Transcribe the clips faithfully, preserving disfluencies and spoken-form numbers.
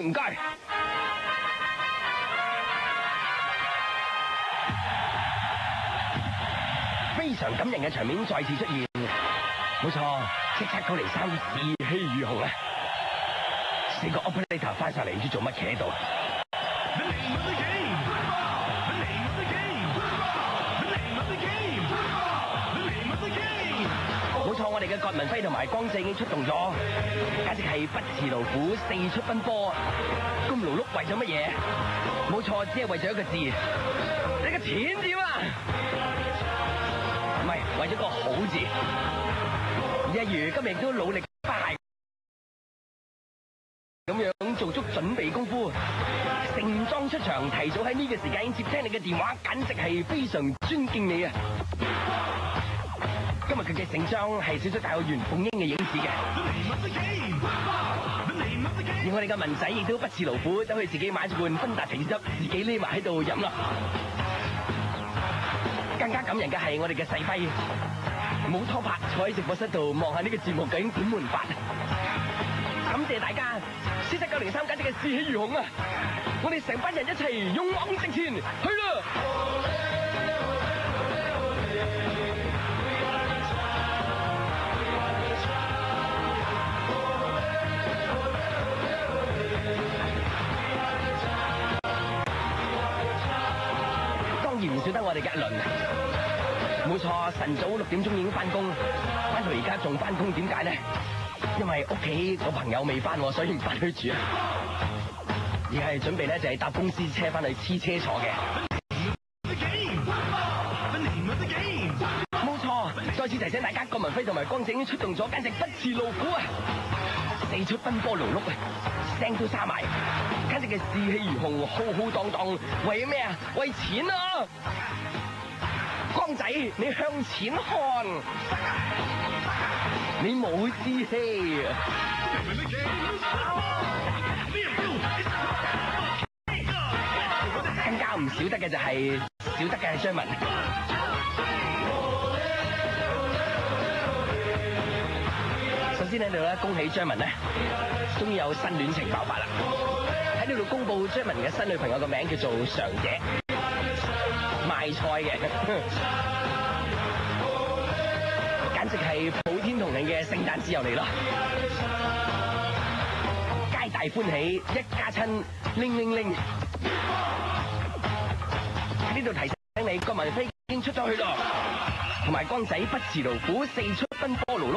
唔該。非常感人嘅場面再次出現，冇錯，叱咤九零三士氣如虹啊！四個 operator 翻晒嚟，唔知做乜企喺度。冇錯，我哋嘅葛民輝同埋江仔已經出動咗，簡直係不辭勞苦，四出奔波。咁勞碌為咗乜嘢？冇錯，只係為咗一個字，你個錢字啊！唔係為咗個好字。一如今日亦都努力不懈咁樣做足準備功夫，盛裝出場，提早喺呢個時間接聽你嘅電話，簡直係非常尊敬你啊！今日佢嘅盛裝係少咗帶有袁鳳英嘅影子嘅，而我哋嘅文仔亦都不辭勞苦，走去自己買咗罐芬達橙汁，自己匿埋喺度飲啦。更加感人嘅係我哋嘅細輝，冇拖拍，坐喺直播室度望下呢個節目究竟點換法。感謝大家，叱咤九零三簡直係士氣如虹啊！我哋成班人一齊勇往直前，去啦！當然唔少得我哋嘅一輪。冇錯，晨早六點鐘已經翻工，翻到而家仲翻工，點解呢？因為屋企個朋友未翻，所以唔翻去住啊。而係準備咧就係搭公司車翻去黐車坐嘅。冇錯，再次提醒大家，葛民輝同埋江仔已經出動咗，簡直不辭勞苦啊！四出奔波勞碌啊，聲都沙埋，簡直嘅士氣如虹，浩浩蕩蕩，為咩啊？為錢啊！江仔，你向前看，你冇志氣。更加唔少得嘅就係、是、少得嘅係張文。首先喺度咧，恭喜張文咧，終於有新戀情爆發啦！喺呢度公佈張文嘅新女朋友個名叫做常姐。賣菜嘅，簡直係普天同慶嘅聖誕節又嚟啦！皆大歡喜，一家親，拎拎拎。呢度提醒你，葛民輝已經出咗去咯，同埋江仔不辭勞苦，四出奔波勞碌，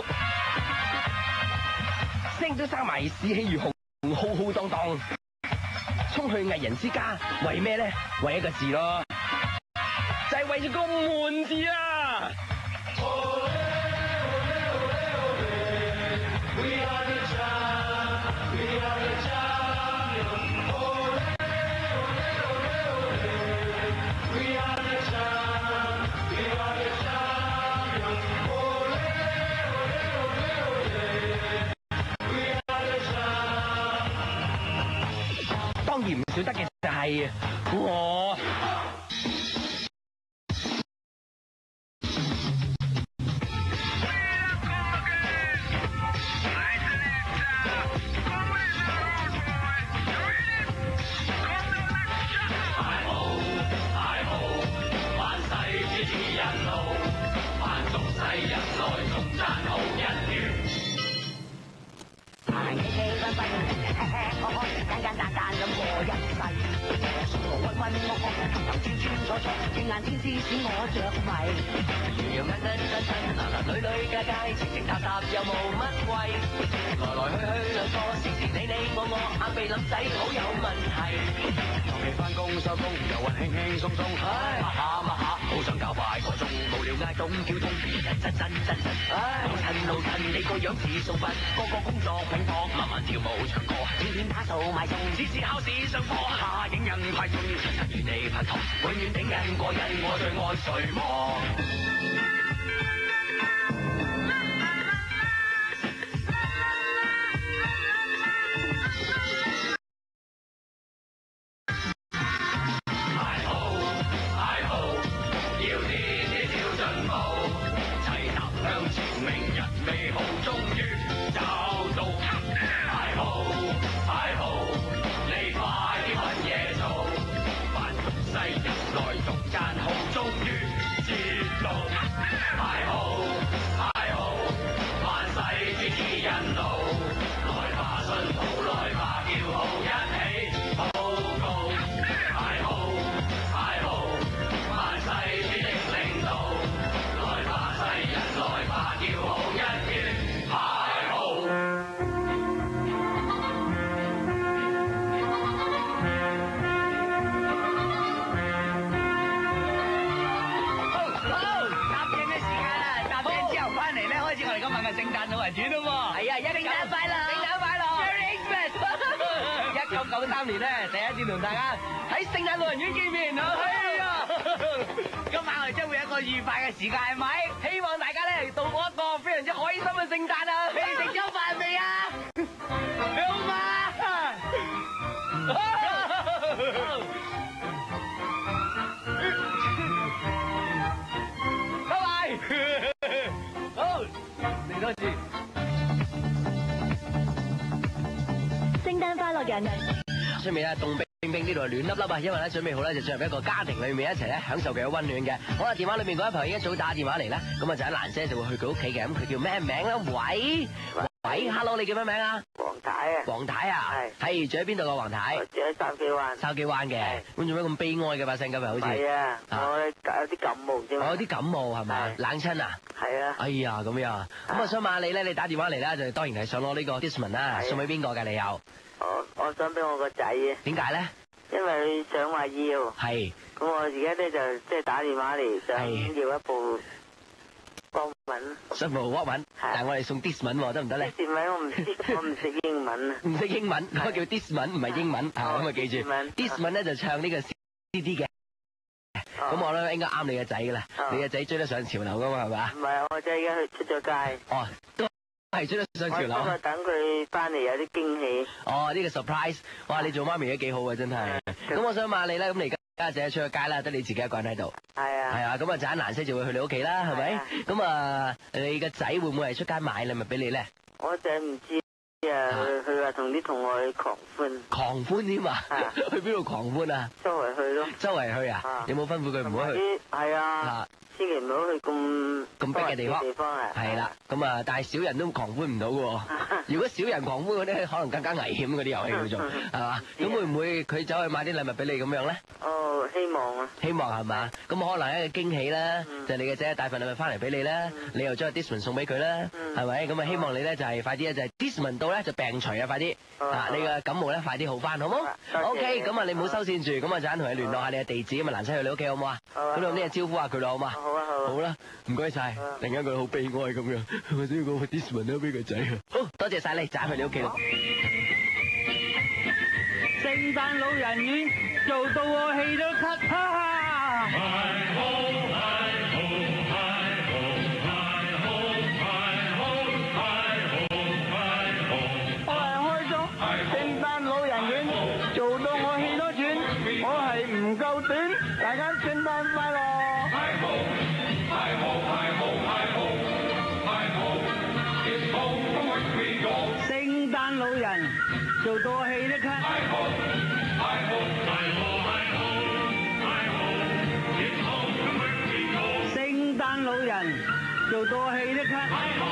聲都生埋，士氣如虹，浩浩蕩蕩，衝去藝人之家，為咩咧？為一個字咯。就係為咗個悶字啊！當然唔少得嘅就係我。 圍短啊嘛。係啊，一聖誕快樂，聖誕快樂 ，Merry Christmas。一九九三年咧，第一次同大家喺聖誕老人院見面啊。係啊，今晚我哋將會有一個愉快嘅時間，係咪？希望大家咧度過一個非常之開心嘅聖誕啊！你哋食咗飯未啊？你好嘛？拜拜。好，嚟多次。 聖誕快樂人。 出面咧凍冰冰，呢度係暖粒粒啊！因為咧準備好咧就進入一個家庭裏面一齊咧享受佢嘅溫暖嘅。好啦，電話裏面嗰位朋友一早打電話嚟啦，咁啊就喺蘭姐就會去佢屋企嘅。咁佢叫咩名咧？喂喂 ，Hello， 你叫咩名啊？ 黃太啊。 黃太啊？係。係住喺邊度個黃太？ 住喺筲箕灣。 筲箕灣嘅。咁做咩咁悲哀嘅把聲今日好似？ 係啊，我有啲感冒啫。 我有啲感冒係咪？冷親啊？ 係啊。 哎呀，咁樣。咁啊想問下你咧，你打電話嚟啦，就當然係想攞呢個 Discman 啦，送俾邊個㗎？你又？ 我我想俾我個仔啊。 點解咧？ 因為佢想話要。係。咁我而家咧就即係打電話嚟，想要一部國文。 一部國文，但係我哋送 Discman 喎，得唔得咧 ？Discman我唔識，我唔識英文啊。 唔識英文，嗰個叫 Discman，唔係英文啊，咁啊記住。Discman 咧就唱呢個 C D 嘅。咁我咧應該啱你個仔噶啦，你個仔追得上潮流噶嘛，係咪？ 唔係，我仔而家去出咗街。哦。 係追得上潮流。 我今日等佢翻嚟有啲驚喜。 哦，呢個 surprise，哇！你做媽咪都幾好啊，真係。咁我想問下你咧，咁你而家家姐出咗街啦，得你自己一個人喺度。係啊。係啊，咁啊陣間蘭姐就會去你屋企啦，係咪？咁啊，你個仔會唔會係出街買禮物俾你咧？ 我仔唔知啊，佢話同啲同學去狂歡。狂歡添啊？去邊度狂歡啊？周圍去咯。周圍去啊？有冇吩咐佢唔好去？係啊。千祈唔好去咁咁逼嘅地方。地方啊，係啦，咁啊，但係少人都狂歡唔到嘅喎。如果少人狂歡嗰啲，可能更加危險嗰啲遊戲叫做，係嘛？咁會唔會佢走去買啲禮物俾你咁樣咧？哦，希望啊。希望係嘛？咁可能一個驚喜啦，就係你嘅仔帶份禮物翻嚟俾你啦，你又將個 Discman 送俾佢啦，係咪？咁啊，希望你咧就係快啲咧就係 Discman 到咧就病除啊，快啲啊！你嘅感冒咧快啲好翻，好冇？OK，咁啊你唔好收線住，咁啊陣間同你聯絡下你嘅地址，咁啊蘭姐去你屋企好唔好啊？咁你有啲嘢招呼下佢咯，好嘛？好啊好。好啦，唔該晒。突然間覺得好悲哀咁樣，我都要講個 Discman 都俾個仔啊！好多謝晒你，就去你屋企咯。 聖誕老人院做到我氣都咳，哈哈！係好係好係好係好係好係好，我係開咗聖誕老人院，做到我氣都喘，我係唔夠短，大家聖誕快樂！係好係好係好係好係好，聖誕老人做到我氣都咳。聖誕老人做到氣都咳。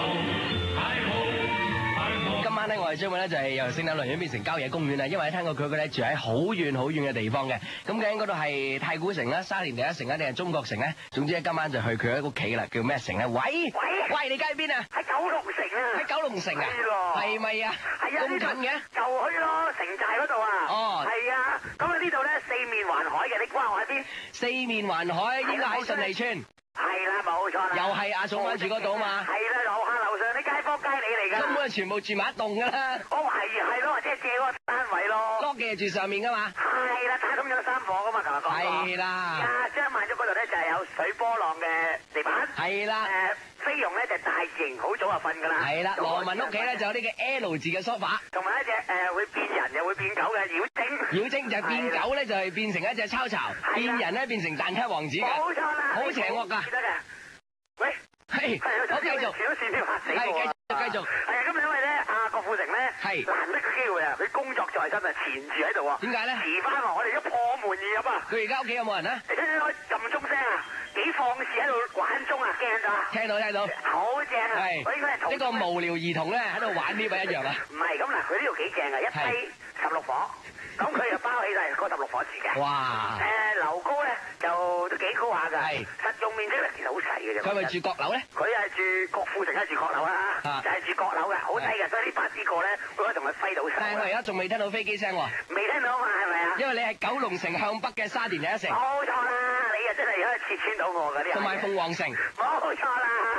今晚咧，我哋將會咧就係由聖誕老人院變成郊野公園啦，因為聽過佢佢咧住喺好遠好遠嘅地方嘅，咁究竟嗰度係太古城啦、沙田第一城啊，定係中國城咧？總之咧，今晚就去佢喺屋企啦，叫咩城咧？喂喂喂，你家喺邊啊？喺九龍城啊！喺九龍城啊？係咯。係咪啊？係啊。咁近嘅？就去咯，城寨嗰度啊。哦。係啊。咁啊呢度咧四面環海嘅，你估下我喺邊？四面環海應該喺順利村。係啦，冇錯啦。又係阿嫂揾住嗰度啊嘛。係啦，樓下樓上啲街坊街里嚟㗎。根本係全部住埋一棟㗎啦。我懷疑係咯，或者係借嗰個單位咯。多嘅住上面㗎嘛。係啦，太咁有三房㗎嘛，琴日講過。係啦。啊，張萬竹嗰度咧就係有水波浪嘅地板。係啦。誒，菲傭咧就大自然好早就瞓㗎啦。係啦，羅文屋企咧就有呢個 L 字嘅梳化。同埋一隻誒會變人又會變狗嘅妖精。妖精就係變狗咧就係變成一隻抄巢，變人咧變成蛋撻王子㗎。冇錯啦。好邪惡㗎。記得嘅。喂。係。好繼續。小事添嚇死我。係繼續繼續。係啊，咁因為咧，阿郭富城咧係難得嘅機會啊，佢工作在身啊，纏住喺度啊。點解咧？遲翻喎，我哋而家破門而入啊。佢而家屋企有冇人啊？你聽唔聽到撳鐘聲啊？幾放肆喺度玩鐘啊？驚到啊！聽到聽到。好正啊！係。我應該係同呢個無聊兒童咧喺度玩呢個一樣啊。唔係咁嗱，佢呢度幾正啊，一梯十六房。咁佢又包起晒嗰十六伙字嘅。哇！誒樓高咧就都幾高下㗎。係。實用面積咧其實好細嘅啫。佢係咪住閣樓咧？佢係住郭富城，係住閣樓啦。就係住閣樓嘅，好低嘅，所以呢八支過咧，會可以同佢揮到手。但係我而家仲未聽到飛機聲喎。未聽到嘛？係咪啊？因為你係九龍城向北嘅沙田第一城。冇錯啦，你啊真係而家切穿到我㗎啲。同埋鳳凰城。冇錯啦。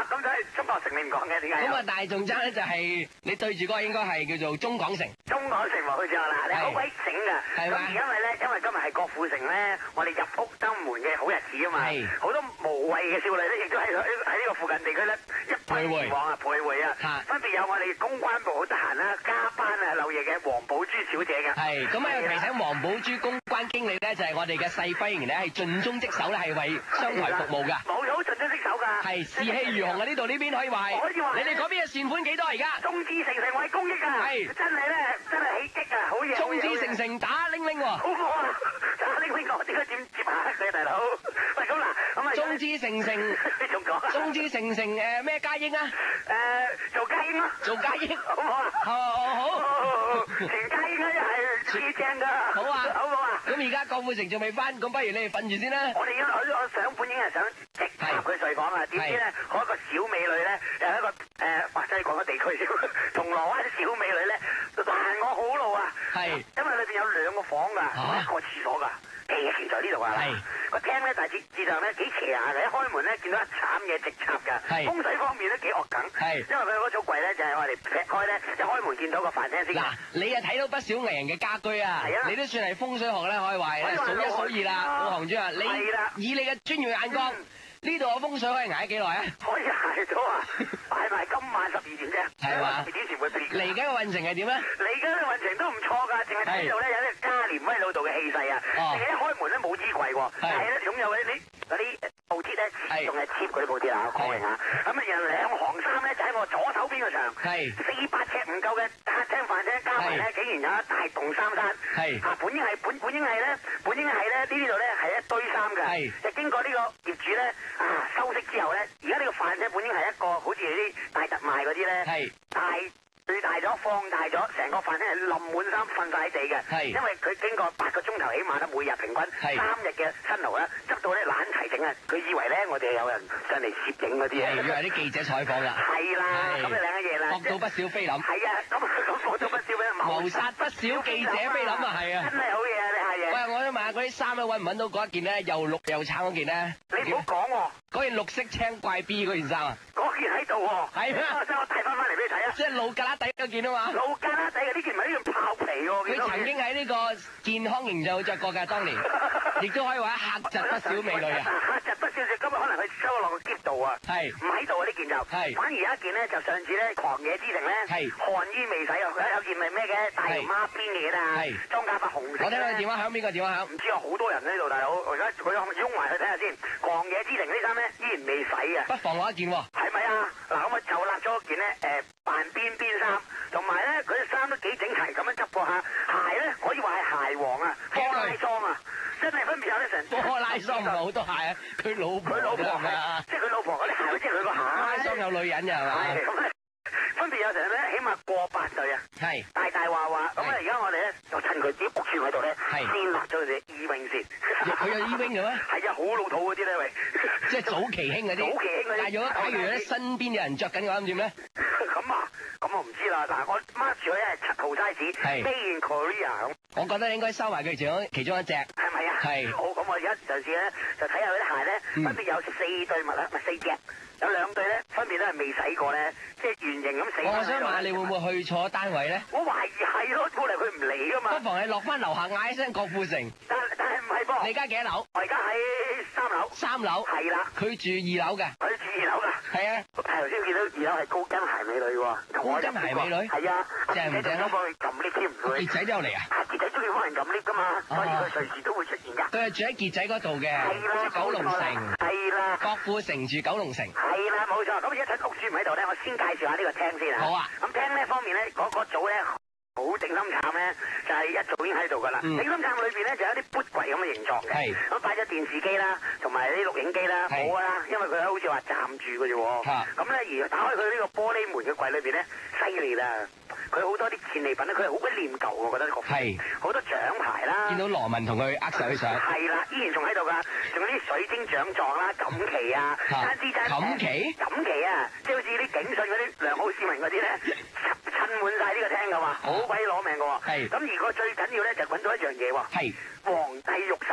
咁所以中國城你唔講嘅點解？ 咁啊，大眾爭咧就係你對住嗰個應該係叫做中港城。 中港城冇錯啦，你好鬼醒㗎。 係嘛？ 因為咧，因為今日係國父城咧，我哋入屋登門嘅好日子啊嘛。係。好多無謂嘅少女咧，亦都喺喺喺呢個附近地區咧一奔而往啊，徘徊啊。分別有我哋公關部好得閒啦，加班啊漏夜嘅黃寶珠小姐嘅。係。咁啊，提醒黃寶珠公關經理咧，就係我哋嘅細輝然咧，係盡忠職守咧，係為商台服務㗎。冇錯，盡忠職守㗎。係士氣如虹啊！呢度呢邊可以話係。可以話。你哋嗰邊嘅善款幾多而家？眾志成城為公益啊！係。真係咧，真係喜擊啊！好嘢。眾志成城打拎拎喎。好好啊！打拎拎我點解點接下佢大佬？喂，咁嗱，咁啊。眾志成城。你仲講？眾志成城誒咩家英啊？誒做家英咯。做家英。好唔好啊？好好好。全家英咧係幾正㗎。好啊。好唔好啊？咁而家郭富城仲未翻，咁不如你哋瞓住先啦。我哋而家我我上本應係想直插佢睡房啊，點知咧嗰一個小美女咧又係一個誒，哇！真係講咗地區先，銅鑼灣小美女咧攔我好路啊。係。因為裏邊有兩個房㗎，一個廁所㗎。奇奇在呢度啊！個廳咧大致字上咧幾邪下嘅，一開門咧見到一慘嘢直插㗎。風水方面都幾惡梗。係。因為佢嗰組櫃咧就係我哋劈開咧，一開門見到個飯廳先。嗱，你啊睇到不少藝人嘅家居啊，你都算係風水學咧，可以話係數一數二啦，老行主啊，你以你嘅專業眼光。呢度嘅風水可以捱幾耐啊？可以捱咗啊！捱埋今晚十二點啫，係嘛？十二點前會變。嚟緊嘅運程係點咧？嚟緊嘅運程都唔錯㗎，淨係睇到咧有啲加連威老道嘅氣勢啊！淨係一開門咧冇支櫃喎，但係咧擁有嗰啲嗰啲布貼咧，仲係貼嗰啲布貼啊！我講明啊！咁啊，然後兩行衫咧就喺我左手邊個牆，四百尺唔夠嘅客廳飯廳，加埋咧竟然有一大棟衫山，係啊！本應係本本應係咧，本應係咧呢度咧係一堆衫㗎，就經過呢個業主咧。啊！收息之後咧，而家呢個飯廳本應係一個好似啲大特賣嗰啲咧，係大最大咗、放大咗，成個飯廳係冧滿衫瞓晒喺地嘅，係因為佢經過八個鐘頭起碼啦，每日平均三日嘅辛勞啦，執到咧懶齊整啊！佢以為咧我哋有人上嚟攝影嗰啲啊，以為啲記者採訪啦，係啦，咁就兩嘅嘢啦，博到不少菲林，係啊，咁咁博到不少菲林，謀殺不少記者菲林啊，係啊，真係好嘢啊！你係嘢。喂，我想問下嗰啲衫咧，揾唔揾到嗰一件咧又綠又橙嗰件咧？你唔好講喎，嗰件綠色青怪 B 嗰件衫啊，嗰件喺度喎，係咩？我我睇翻翻嚟俾你睇啊！即係老格拉底嗰件啊嘛，老格拉底嘅呢件唔係呢件豹皮喎，佢曾經喺呢個健康營就着過㗎，當年，亦都可以話嚇窒不少美女啊！嚇窒不少少，今日可能佢收落個篋度啊，係唔喺度啊？呢件就係，反而有一件咧，就上次咧狂野之城咧，係汗衣未洗啊，有件係咩嘅大龍孖辮嘅啦，係裝甲髮紅色。我聽佢電話響，邊個電話響？唔知有好多人喺度，大佬，我而家佢擁埋去睇下先。狂野之城嗰啲衫咧依然未洗啊，不妨攞一件喎，係咪啊？嗱，咁我就揦咗件咧誒扮邊邊衫，同埋咧佢啲衫都幾整齊咁樣執過下，鞋咧可以話係鞋王啊，波拉桑啊，真係分別有得成。波拉桑唔係好多鞋啊，佢老婆佢老婆啊，即係佢老婆嗰啲鞋，即係佢個鞋。波拉桑有女人㗎係嘛？係咁咧，分別有成咧，起碼過百對啊，係大大話話咁啊！而家我哋咧就趁佢自己屋住喺度咧，先立咗佢哋 E-wing 先。佢有 E-wing 嘅咩？係啊，好老土嗰啲咧喂，即係早期興嗰啲。早期興嗰啲。但係如果假如咧身邊有人着緊嘅話，咁點咧？咁啊，咁我唔知啦。嗱，我 mark 住佢係七號 size，係 Made in Korea 咁。我覺得應該收埋佢其中其中一隻。係咪啊？係。好，咁我而家就試咧，就睇下佢啲鞋咧，分別有四對襪啦，咪四隻。有兩對咧，分別都係未洗過咧，即係圓形咁死。我想問下你會唔會去錯單位咧？我懷疑係咯，冇理由佢唔嚟噶嘛。不妨你落翻樓下嗌一聲郭富城。但但係唔係噃？你而家幾多樓？我而家喺三樓。三樓。係啦。佢住二樓嘅。佢住二樓㗎。係啊。頭先見到二樓係高跟鞋美女喎。高跟鞋美女。係啊。正唔正啊？幫佢撳 lift 添唔會。傑仔都有嚟啊？傑仔中意幫人撳 lift 㗎嘛，所以佢隨時都會出現㗎。佢係住喺傑仔嗰度嘅。係啦。九龍城。係啦。郭富城住九龍城。係啦，冇錯。咁而家趁屋主唔喺度咧，我先介紹下呢個廳先啊。好啊。咁廳呢方面咧，嗰個組咧好定心杉咧，就係一早已經喺度噶啦。定心杉裏邊咧就有啲缽櫃咁嘅形狀嘅。係。咁擺咗電視機啦，同埋啲錄影機啦，冇啦，因為佢好似話站住嘅啫喎。嚇。咁咧而打開佢呢個玻璃門嘅櫃裏邊咧，犀利啦！佢好多啲戰利品咧，佢係好鬼念舊，我覺得呢個。係。好多獎牌啦。見到羅文同佢握手相。係啦，依然仲喺度㗎，仲有啲水晶獎狀啦、錦旗啊、單支單。錦旗？錦旗啊，即係好似啲警訊嗰啲良好市民嗰啲咧，襯滿晒呢個廳㗎嘛，好鬼攞命㗎喎。係。咁而個最緊要咧就揾到一樣嘢喎。係。皇帝玉璽，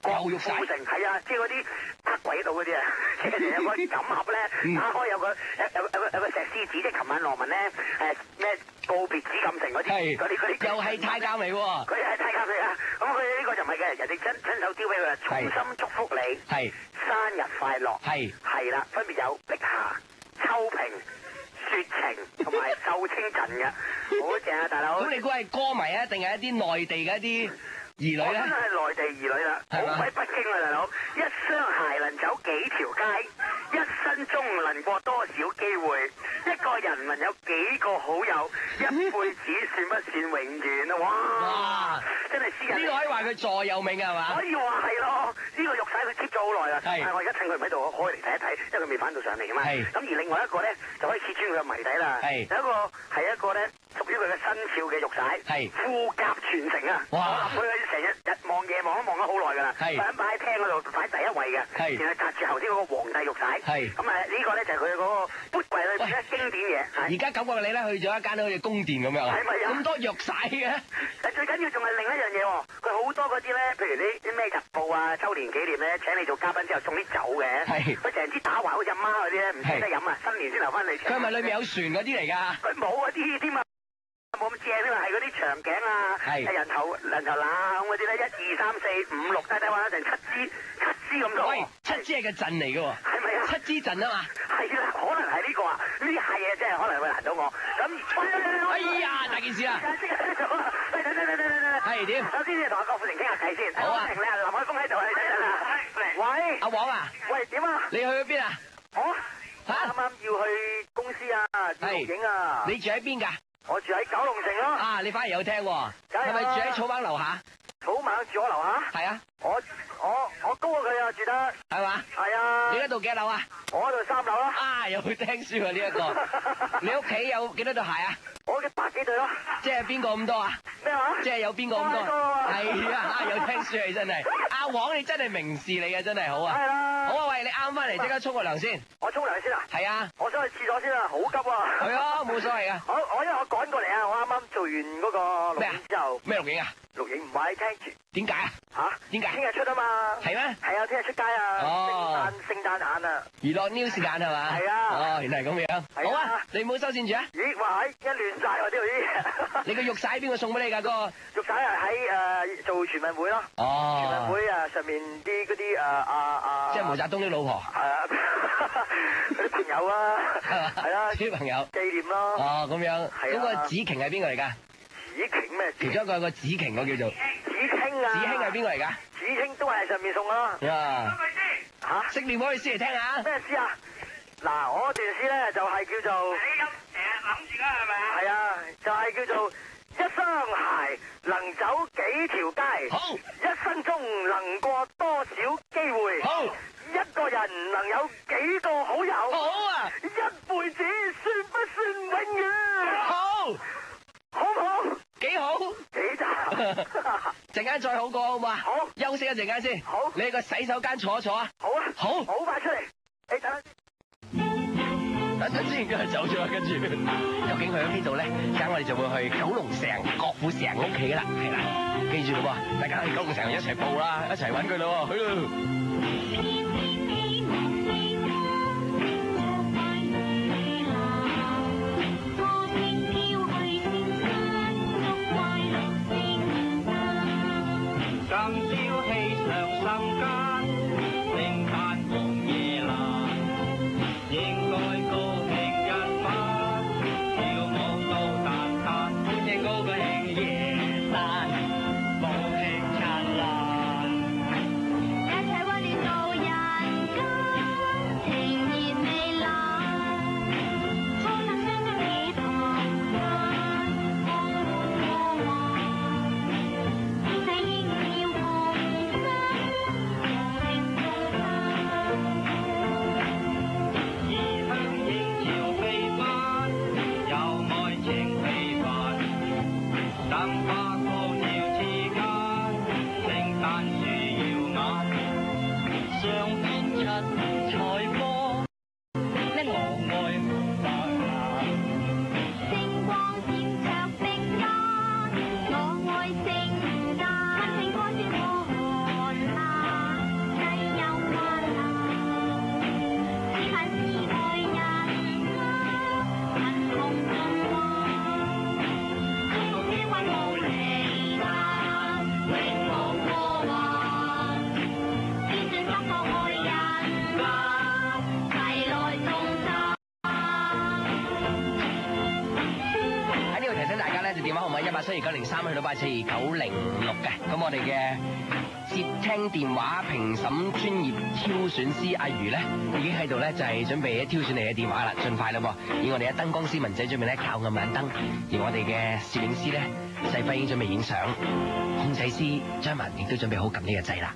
國富城係啊，即係嗰啲黑鬼度嗰啲啊，即係有個錦盒咧，打開有個有有有個有個石獅子，即係琴晚羅文咧誒咩告別紫禁城嗰啲嗰啲嗰啲， 又係太監嚟喎，佢係太監嚟啊！咁佢呢個就唔係嘅，人哋親親手雕俾佢，衷心祝福你，係生日快樂，係係啦，分別有碧霞、秋萍、雪晴同埋秀清陣嘅，好正啊，大佬！ 咁你估係歌迷啊，定係一啲內地嘅一啲兒女咧？ 我真係內地兒女啦，好鬼北京啊，大佬！一雙鞋能走幾條街，一生中能過多少機會，一個人能有幾個好友，一輩子算不算永遠啊？哇！真係私人。呢個可以話佢座右銘啊，係嘛？可以話係咯，呢個玉璽佢 keep 咗好耐啦。係。但係我而家趁佢唔喺度，我開嚟睇一睇，因為佢未翻到上嚟啊嘛。係。咁而另外一個咧，就可以揭穿佢嘅謎底啦。係。有一個係一個咧，屬於佢嘅生肖嘅玉璽。係。富甲傳承啊！哇！佢成日日望夜望都望咗好耐㗎啦。係。擺擺喺廳嗰度擺第一位嘅。係。然後隔住頭先嗰個皇帝玉璽。係。咁啊，呢個咧就係佢嗰個杯櫃裏邊咧經典嘢。而家感覺你咧去咗一間好似宮殿咁樣。係咪啊？咁多玉璽嘅。但最緊要仲係另一樣嘢喎，佢好多嗰啲咧，譬如啲啲咩日報啊、周年紀念咧，請你做嘉賓之後送啲酒嘅。係。佢成支打橫好似阿媽嗰啲咧，唔捨得飲啊，新年先留翻你。佢係咪裏面有船嗰啲嚟㗎？佢冇嗰啲添啊，冇咁正添啊，係嗰啲長頸啊，係人頭人頭乸咁嗰啲咧，一二三四五六，睇睇玩咗成七支七支咁多。喂，七支係個陣嚟㗎喎。係咪啊？七支陣啊嘛。係啦，可能係呢個啊，呢下嘢真係可能會難到我。咁，哎呀，大件事啊！係點？首先先同阿郭富城傾下偈先。好啊。郭富城咧，林海峰喺度啊，你睇啦。喂，阿黃啊。喂，點啊？你去咗邊啊？我嚇啱啱要去公司啊，錄影啊。你住喺邊㗎？我住喺九龍城咯。啊，你反而有聽喎。係咪住喺草蜢樓下？草蜢住我樓下？係啊。我我我高過佢啊，住得。係嘛？係啊。你嗰度幾多樓啊？我嗰度三樓咯。啊，又會聽書啊呢一個。你屋企有幾多對鞋啊？我嘅百幾對咯。即係邊個咁多啊？咩話？即係有邊個咁多？係啊，有聽書啊真係。阿黃你真係名士嚟嘅，真係好啊。係啦。好啊，喂，你啱翻嚟即刻沖個涼先。我沖涼先啊？係啊。我想去廁所先啊，好急啊。係啊，冇所謂啊。好，我因為我趕過嚟啊，我啱啱做完嗰個錄影之後。咩錄影啊？錄影唔係聽住。點解啊？吓？點解？聽日出啊嘛。係咩？係啊，聽日出街啊。哦。聖誕聖誕眼啊。娛樂 news 時間係嘛？係啊。哦，原來係咁樣。好啊，你唔好收線住啊。咦，哇，一亂晒喎呢度啲。你個玉璽邊個送俾你㗎？嗰個玉璽係喺誒做全運會咯。哦。全運會啊，上面啲嗰啲誒啊啊。即係毛澤東啲老婆。係啊。嗰啲朋友啊。係嘛？係啦。啲朋友。紀念咯。哦，咁樣。係啊。嗰個子瓊係邊個嚟㗎？子瓊咩？其中一個有個子瓊，我叫做。子興啊！子興係邊個嚟㗎？子興都係上面送咯。啊！嚇？識念嗰句詩嚟聽下。咩詩啊？嗱，我段詩咧就係叫做。你咁成日諗住㗎係咪啊？係啊，就係叫做一雙鞋能走幾條街。好。一生中能過多少機會。好。一個人能有幾個好友。好啊。一輩子算不算永遠？好。好唔好？幾好？幾渣？陣間再好過好嘛？好。休息一陣間先。好。你去個洗手間坐一坐啊。好啊。好。好快出嚟。你等下先。等陣先，跟住走咗，跟住究竟去咗邊度咧？而家我哋就會去九龍城郭富城屋企噶啦，係啦。記住咯喎，大家去九龍城一齊報啦，一齊揾佢咯喎，去咯。今朝氣上心間，聖誕紅夜闌，應該高興一番，跳舞到達旦，歡慶嗰個慶夜誕，無情燦爛，一齊溫暖到人間，情意美麗，初生相得意堂間，光光和諧，世應要同心。 八七二九零三，去到八七二九零六嘅。咁我哋嘅接聽電話評審專業挑選師阿如咧，已經喺度咧就係準備挑選你嘅電話啦，盡快啦喎！而我哋嘅燈光師文仔準備咧校暗晚燈，而我哋嘅攝影師咧細輝已經準備影相，控制師張文亦都準備好撳呢個掣啦。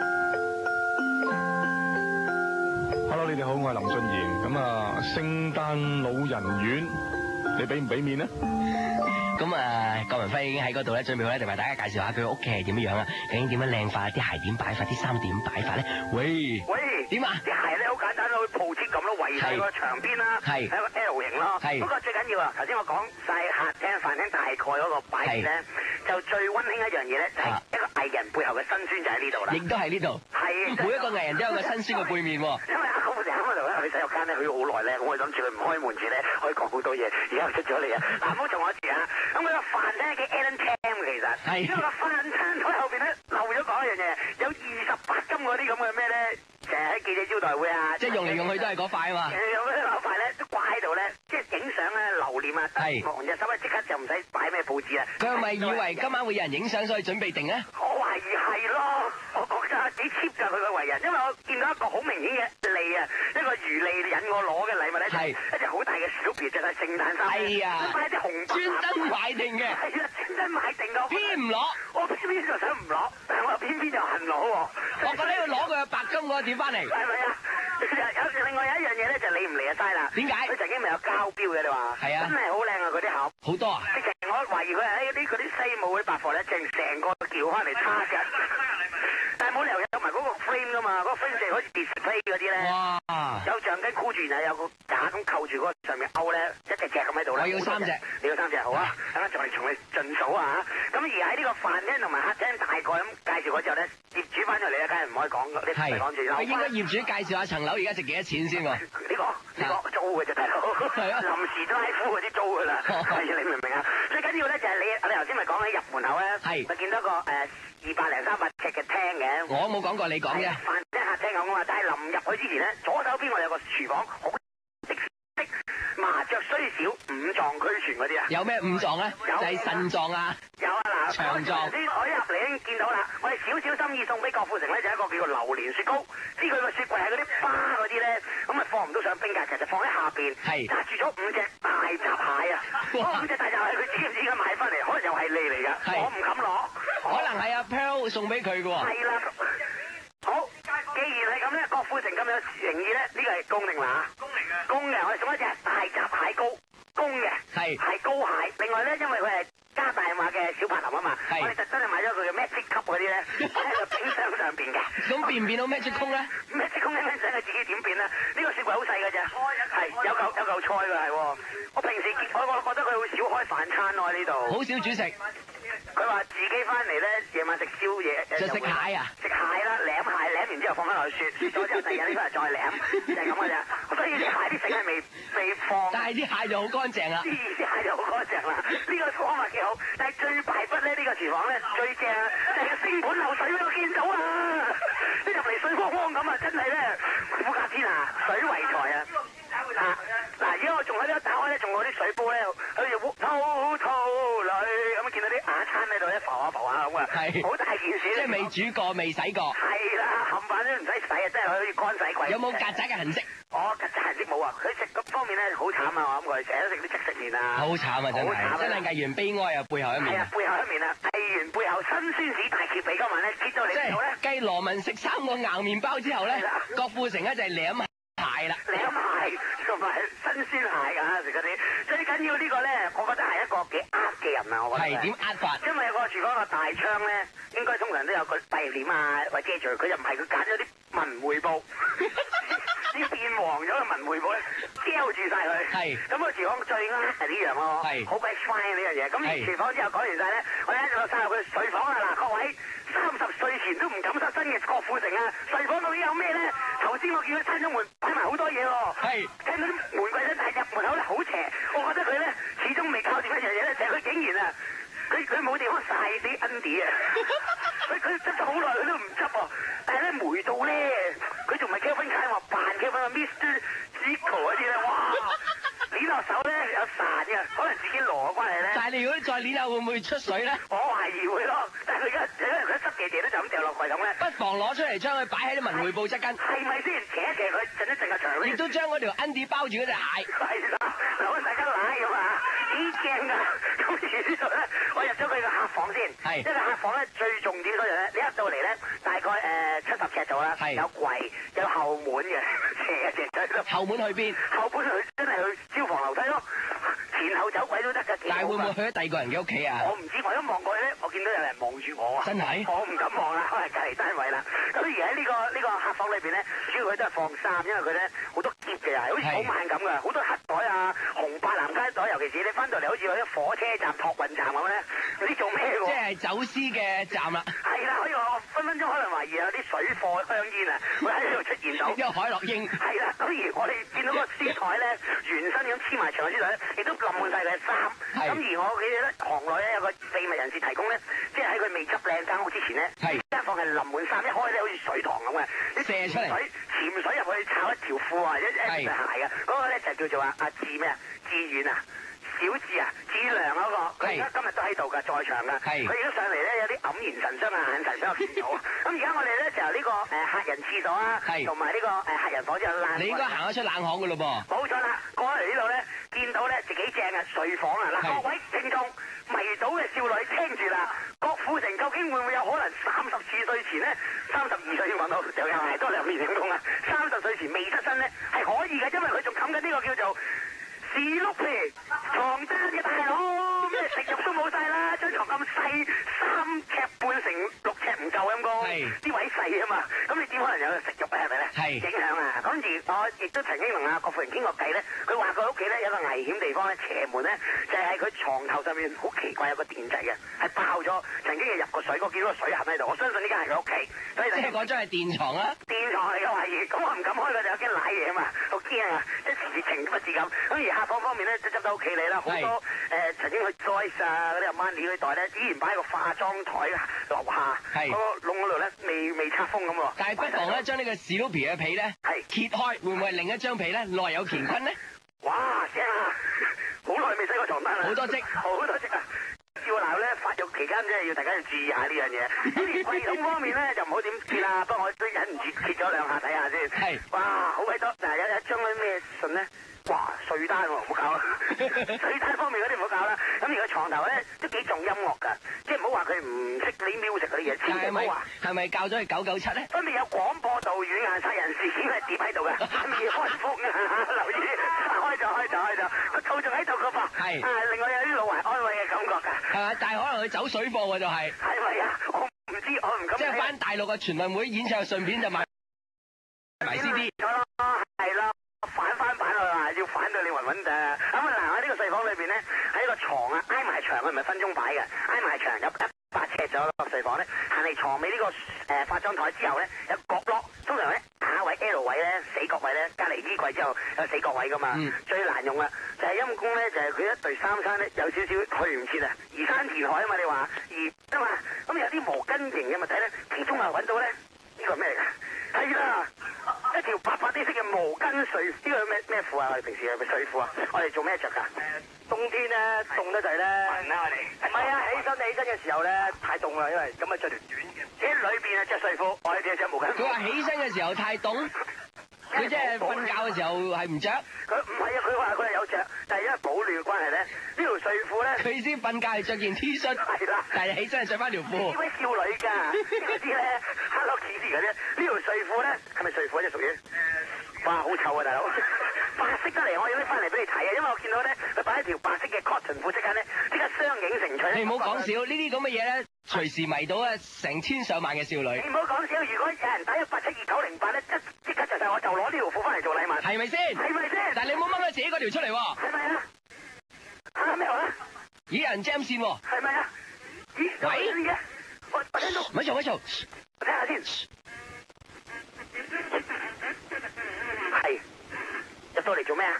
Hello， 你哋好，我係林俊賢。咁啊，聖誕老人院，你俾唔俾面呢？ 咁啊，郭文輝已經喺嗰度咧，準備好咧，就為大家介紹下佢屋企係點樣啊，究竟點樣靚法，啲鞋點擺法，啲衫點擺法咧？喂喂， 點啊？ 啲鞋咧好簡單咯，鋪設咁咯，圍喺個牆邊啦，係一個 L 型咯。係。不過最緊要啊，頭先我講晒客廳、飯廳大概嗰個擺設咧，就最溫馨一樣嘢咧，就係一個藝人背後嘅辛酸就喺呢度啦。亦都喺呢度。係。每一個藝人都有個辛酸嘅背面喎。因為阿郭富城喺嗰度咧，去洗手間咧，去咗好耐咧，我係諗住佢唔開門住咧，可以講好多嘢，而家又出咗嚟啊！嗱，唔好嘈我住啊！咁佢個飯廳嘅 Alan Tam 其實，係因為個飯餐台後邊咧漏咗講一樣嘢，有二十八金嗰啲咁嘅咩咧，成日喺記者招待會啊，即係用嚟用去都係嗰塊啊嘛。有嗰啲嗰塊咧都掛喺度咧，即係影相咧留念啊，係望隻手咧即刻就唔使擺咩佈置啊。佢係咪以為今晚會有人影相，所以準備定咧？我懷疑係咯，我覺得幾 cheap 㗎佢個為人，因為我見到一個好明顯嘅利啊，一個魚利引我攞嘅禮物咧，係一隻好大嘅小皮，着晒聖誕衫，係啊，擺啲紅專登買定嘅，係啊，專登買定㗎，偏唔攞，我偏偏就想唔攞，但係我偏偏就恨攞喎。我覺得要攞佢嘅白金嗰個點翻嚟，係咪啊？有另外有一樣嘢咧，就理唔理啊嘥啦？點解？佢曾經咪有膠標嘅你話？係啊，真係好靚啊！嗰啲盒好多啊！直情我懷疑佢係喺嗰啲嗰啲西武嗰啲百貨咧，淨成個撬翻嚟叉嘅。但係冇理由有埋嗰個 frame 噶嘛，嗰個 frame 就好似 display 嗰啲咧，有橡筋箍住，然後有個架咁扣住嗰個上面勾咧，一隻隻咁喺度咧。我要三隻，你要三隻好啊！等下再從你盡數啊！咁而喺呢個飯廳同埋客廳大概咁介紹嗰之後咧，業主翻咗嚟咧，梗係唔可以講嘅，你唔係講住啦。應該業主介紹下層樓而家值幾多錢先喎？呢個呢個租嘅啫，大佬。係啊，臨時拉夫嗰啲租㗎啦。係你明唔明啊？最緊要咧就係你你頭先咪講起入門口咧，係咪見到個誒二百零三百尺嘅廳嘅？我冇講過，你講嘅。飯廳客廳咁啊，但係臨入去之前咧，左手邊我有個廚房，好的的麻雀雖小，五臟俱全嗰啲啊。有咩五臟咧？就係腎臟啊。有啊嗱，腸臟。啲我一入嚟已經見到啦，我哋少少心意送俾郭富城咧，就係一個叫做榴蓮雪糕。知佢個雪櫃係嗰啲巴嗰啲咧，咁啊放唔到上冰格，其實放喺下邊。係。揸住咗五隻大閘蟹啊！嗰五隻大閘蟹佢知唔知而家買翻嚟？可能又係你嚟㗎。我唔敢攞。可能係阿 Pearl 送俾佢㗎喎。係啦。好，既然係咁咧，郭富城咁有誠意咧，呢個係公定乸？公嚟嘅。公嘅，我哋送一隻大閘蟹糕，公嘅。係。係高蟹。另外咧，因為佢係加大碼嘅小柏林啊嘛，我哋特登係買咗佢嘅 Magic Cup 嗰啲咧，喺個冰箱上邊嘅。咁變唔變到 Magic Cup 咧？Magic Cup 咧，使佢自己點變咧？呢個雪櫃好細㗎啫，係有嚿有嚿菜㗎係喎。我平時我我覺得佢好少開飯餐咯喺呢度。好少煮食。佢話自己翻嚟咧，夜晚食宵夜就食蟹啊！食蟹啦，舐蟹舐完之後放翻落去雪，雪咗之後第二日拎翻嚟再舐，就係咁嘅啫。所以啲蟹啲繩係未未放。但係啲蟹就好乾淨啦。啲蟹就好乾淨啦。呢個方法幾好，但係最敗筆咧，呢個廚房咧最正就係個星盆漏水俾我見到啊！一入嚟水汪汪咁啊，真係咧富甲天下，水為財啊！啊嗱，而家我仲喺呢度打開咧，仲有啲水煲咧，好似烏滔滔裏咁啊，見到啲瓦餐喺度咧浮下浮下咁啊，係好大件事。即係未煮過，未洗過。係啦，冚唪唥都唔使洗啊，真係可以乾洗鬼。有冇曱甴嘅痕跡？哦，曱甴痕跡冇啊，佢食嗰方面咧好慘啊，我諗佢成日都食啲即食麵啊。好慘啊，真係，真係藝員悲哀啊，背後一面。係啊，背後一面啊，藝員背後辛酸史大揭秘今晚咧，揭到嚟之後咧，繼羅文食三個硬麵包之後咧，郭富城咧就係舐蟹啦，舐蟹同埋新鮮蟹㗎食嗰啲，最緊要呢個咧，我覺得係一個幾呃嘅人啊，我覺得係點呃法？因為有個廚房個大窗咧，應該通常都有個閉簾啊，或者遮住佢，又唔係佢揀咗啲文匯報，啲變黃咗嘅文匯報咧，膠住晒佢。係。咁個廚房最呃係呢樣咯，係好鬼 fine 呢樣嘢。咁廚房之後講完晒咧，我哋一落晒入去睡房啊嗱，各位三十歲前都唔敢失身嘅郭富城啊，睡房度有咩咧？頭先我見佢閂咗門，擺埋好多嘢喎。係。聽到啲玫瑰咧，但係入門口咧好邪，我覺得佢咧始終未搞掂一樣嘢咧，就係佢竟然啊，佢佢冇地方曬啲 under 啊，佢佢執咗好耐佢都唔執喎，但係咧霉到咧，佢仲唔係 Calvin Klein 話扮 Calvin Mister Zico 嗰啲咧，哇！你捏落手咧有潺嘅，可能自己攞嘅關係咧。 但係你如果再捏下會唔會出水咧？ 我懷疑會咯，但係佢而家因為佢濕嘅嘢咧就咁掉落櫃桶咧。 不妨攞出嚟將佢擺喺啲文匯報側跟。 係咪先？扯一扯佢，震一震個牆。 亦都將嗰條 Andy 包住嗰隻蟹。 係啦，攞大家奶咁啊，幾驚㗎！咁於是乎咧，我入咗佢個客房先。係。因為客房咧最重點嗰樣咧，你入到嚟咧，大概誒七十尺度啦。係。有櫃，有後門嘅，斜一斜仔咯。後門去邊？後門去真係去消防樓梯咯。前後走鬼都得㗎。但係會唔會去咗第二個人嘅屋企啊？我唔知，我一望過去咧，我見到有人望住我啊！真係？我唔敢望啦，可能隔離單位啦。咁而喺呢個呢個客房裏邊咧，主要佢都係放衫，因為佢咧好多篋嘅，好似好慢咁㗎，好多黑袋啊、紅白藍街袋，尤其是你翻到嚟好似去啲火車站、託運站咁咧，有啲做咩喎？即係走私嘅站啦。係啦，可以我分分鐘可能懷疑有啲水貨香煙啊，會喺呢度出現到。因為海洛英。係啦，咁而我哋見到個屍台咧，原身咁黐埋牆嘅屍台咧，亦都冧滿曬佢嘅衫。咁而我記得咧，行內咧有個秘密人士提供咧，即係喺佢未執靚間屋之前咧，間房係淋滿衫，一開咧好似水塘咁嘅，你射出嚟，潛水入去炒一條褲啊，一一對鞋嘅，嗰個咧就叫做啊阿志咩啊，志遠啊。小智啊，志良嗰個，佢而家今日都喺度㗎，在場㗎。係。佢而家上嚟咧有啲黯然神傷啊，眼神比較見到。咁而家我哋咧就由呢個誒客人廁所啊，同埋呢個誒客人房之後爛。你應該行得出冷巷㗎咯噃。冇錯啦，過嚟呢度咧，見到咧就幾正啊，睡房啊，嗱各位聽眾迷倒嘅少女聽住啦，郭富城究竟會唔會有可能三十四歲前咧，三十二歲先揾到，又又係多兩年成功啊？三十歲前未出身咧係可以嘅，因為佢仲冚緊呢個叫做。士碌皮床單嘅大佬，咩食入都冇晒啦！張床咁細，三尺半成六尺唔夠咁高，啲位細啊嘛，咁你點可能有食肉啊？係咪咧？係影響啊！咁而我亦都曾經同阿郭富城傾過偈咧，佢話佢屋企咧有個危險地方咧，斜門咧就係喺佢床頭上面好奇怪有個電掣嘅，係爆咗，曾經係入過水，我見到個水痕喺度，我相信呢間係佢屋企。所以即係嗰張係電床啊？電床嚟嘅懷疑，咁我唔敢開佢就有驚瀨嘢啊嘛，好驚啊！即係事情不至咁，咁而客房方面咧，就執到屋企嚟啦，好多誒、呃、曾經去 Joyce 啊嗰啲阿媽嗰啲袋咧，依然擺喺個化妝台樓下，嗰個窿嗰度咧未未拆封咁喎。但係不妨咧將呢個史努比嘅被咧揭開，會唔會係另一張被咧內有乾坤咧？哇正啊！好耐未洗過床單啦，好多積，好多積啊！要鬧咧發育期間真係要大家要注意下呢樣嘢。咁而櫃桶方面咧就唔好點揭啦，不過我都忍唔住揭咗兩下睇下先。係，哇好鬼多！嗱有有一張嗰啲咩信咧？哇稅單喎，唔好搞啦！稅單方面嗰啲唔好搞啦。咁而個床頭咧都幾重音樂㗎，即係唔好話佢唔識啲 music 嗰啲嘢，千祈唔好話。係咪教咗佢九九七咧？分別有廣播道語顏殺人事件係疊喺度嘅，未開封啊！留意，開就開就開就，個套仲喺度個噃。係。啊，另外有啲老懷安慰嘅感覺㗎。係啊，但係可能佢走水貨喎，就係。係咪啊？我唔知，我唔敢。即係翻大陸嘅全運會演唱，順便就買買 C D。錯咯，係咯。反翻版啊！要反到你暈暈㗎。咁啊嗱，喺呢個睡房裏邊咧，喺個床啊挨埋牆，佢唔係分鐘擺嘅，挨埋牆有一百尺左右個睡房咧，行嚟床尾呢個誒化妝台之後咧，有角落，通常咧下位 L 位咧死角位咧，隔離衣櫃之後有死角位㗎嘛，嗯、最難用啦，就係陰公咧，就係佢一對衫衫咧有少少去唔切啊，移山填海啊嘛，你話移啊嘛，咁有啲毛巾型嘅物體咧，其中啊揾到咧，呢個係咩嚟㗎？係啦。一條白白啲色嘅毛巾睡，呢個咩咩褲啊？我哋平時係咪睡褲啊？我哋做咩着㗎？誒，冬天咧凍得滯咧。暈啦我哋。唔係啊，起身起身嘅時候咧太凍啦，因為咁啊着條短嘅。喺裏邊啊着睡褲，我哋淨係着毛巾。佢話起身嘅時候太凍，佢即係瞓覺嘅時候係唔着。佢唔係啊，佢話佢係有着，但係因為保暖嘅關係咧，呢條睡褲咧。佢先瞓覺係着件 T 恤。係啦。但係起身係着翻條褲。呢位少女㗎，呢啲咧 Hello Kitty 嗰啲，呢條睡褲咧係咪睡褲啊？即係屬於。誒，哇，好臭啊，大佬！白色得嚟，我要拎翻嚟俾你睇啊，因為我見到咧，佢擺一條白色嘅 cotton 褲，即刻咧，即刻相映成趣。你唔好講笑，呢啲咁嘅嘢咧，隨時迷到啊成千上萬嘅少女。你唔好講笑，如果有人打一八七二九零八咧，即即刻就就我就攞呢條褲翻嚟做禮物。係咪先？係咪先？但係你唔好掹咗自己嗰條出嚟喎。係咪啊？嚇咩話啊？咦，有人 jam 線喎。係咪啊？咦？喂？我我聽到。咪嘈咪嘈。我睇下先。係入到嚟做咩啊？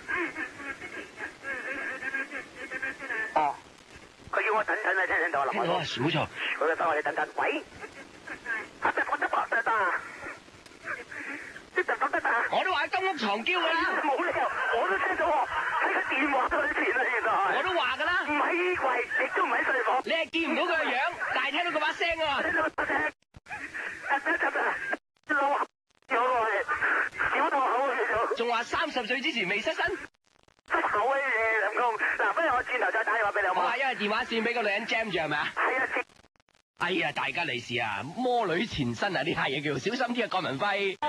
哦，佢叫我等等啊，聽唔聽到啊？林海峰，冇錯。佢就收我哋等等。喂，得得得得得得，得得得得。我都話金屋藏嬌㗎啦。冇理由，我都聽到喎。喺電話裏邊啊，原來。 我都話㗎啦。 唔喺衣櫃，亦都唔喺睡房。 你係見唔到佢個樣，但係聽到佢把聲啊。 聽到把聲。啊得得得，老口咗喎，小到口去咗。 仲話三十歲之前未失身。 出口嘅嘢咁講，嗱，不如我轉頭再打電話俾你好唔好？ 哇，因為電話線俾個女人 jam 住係咪啊？ 係啊。 哎呀，大家利是啊，魔女纏身啊，呢下嘢叫做小心啲啊，郭文輝。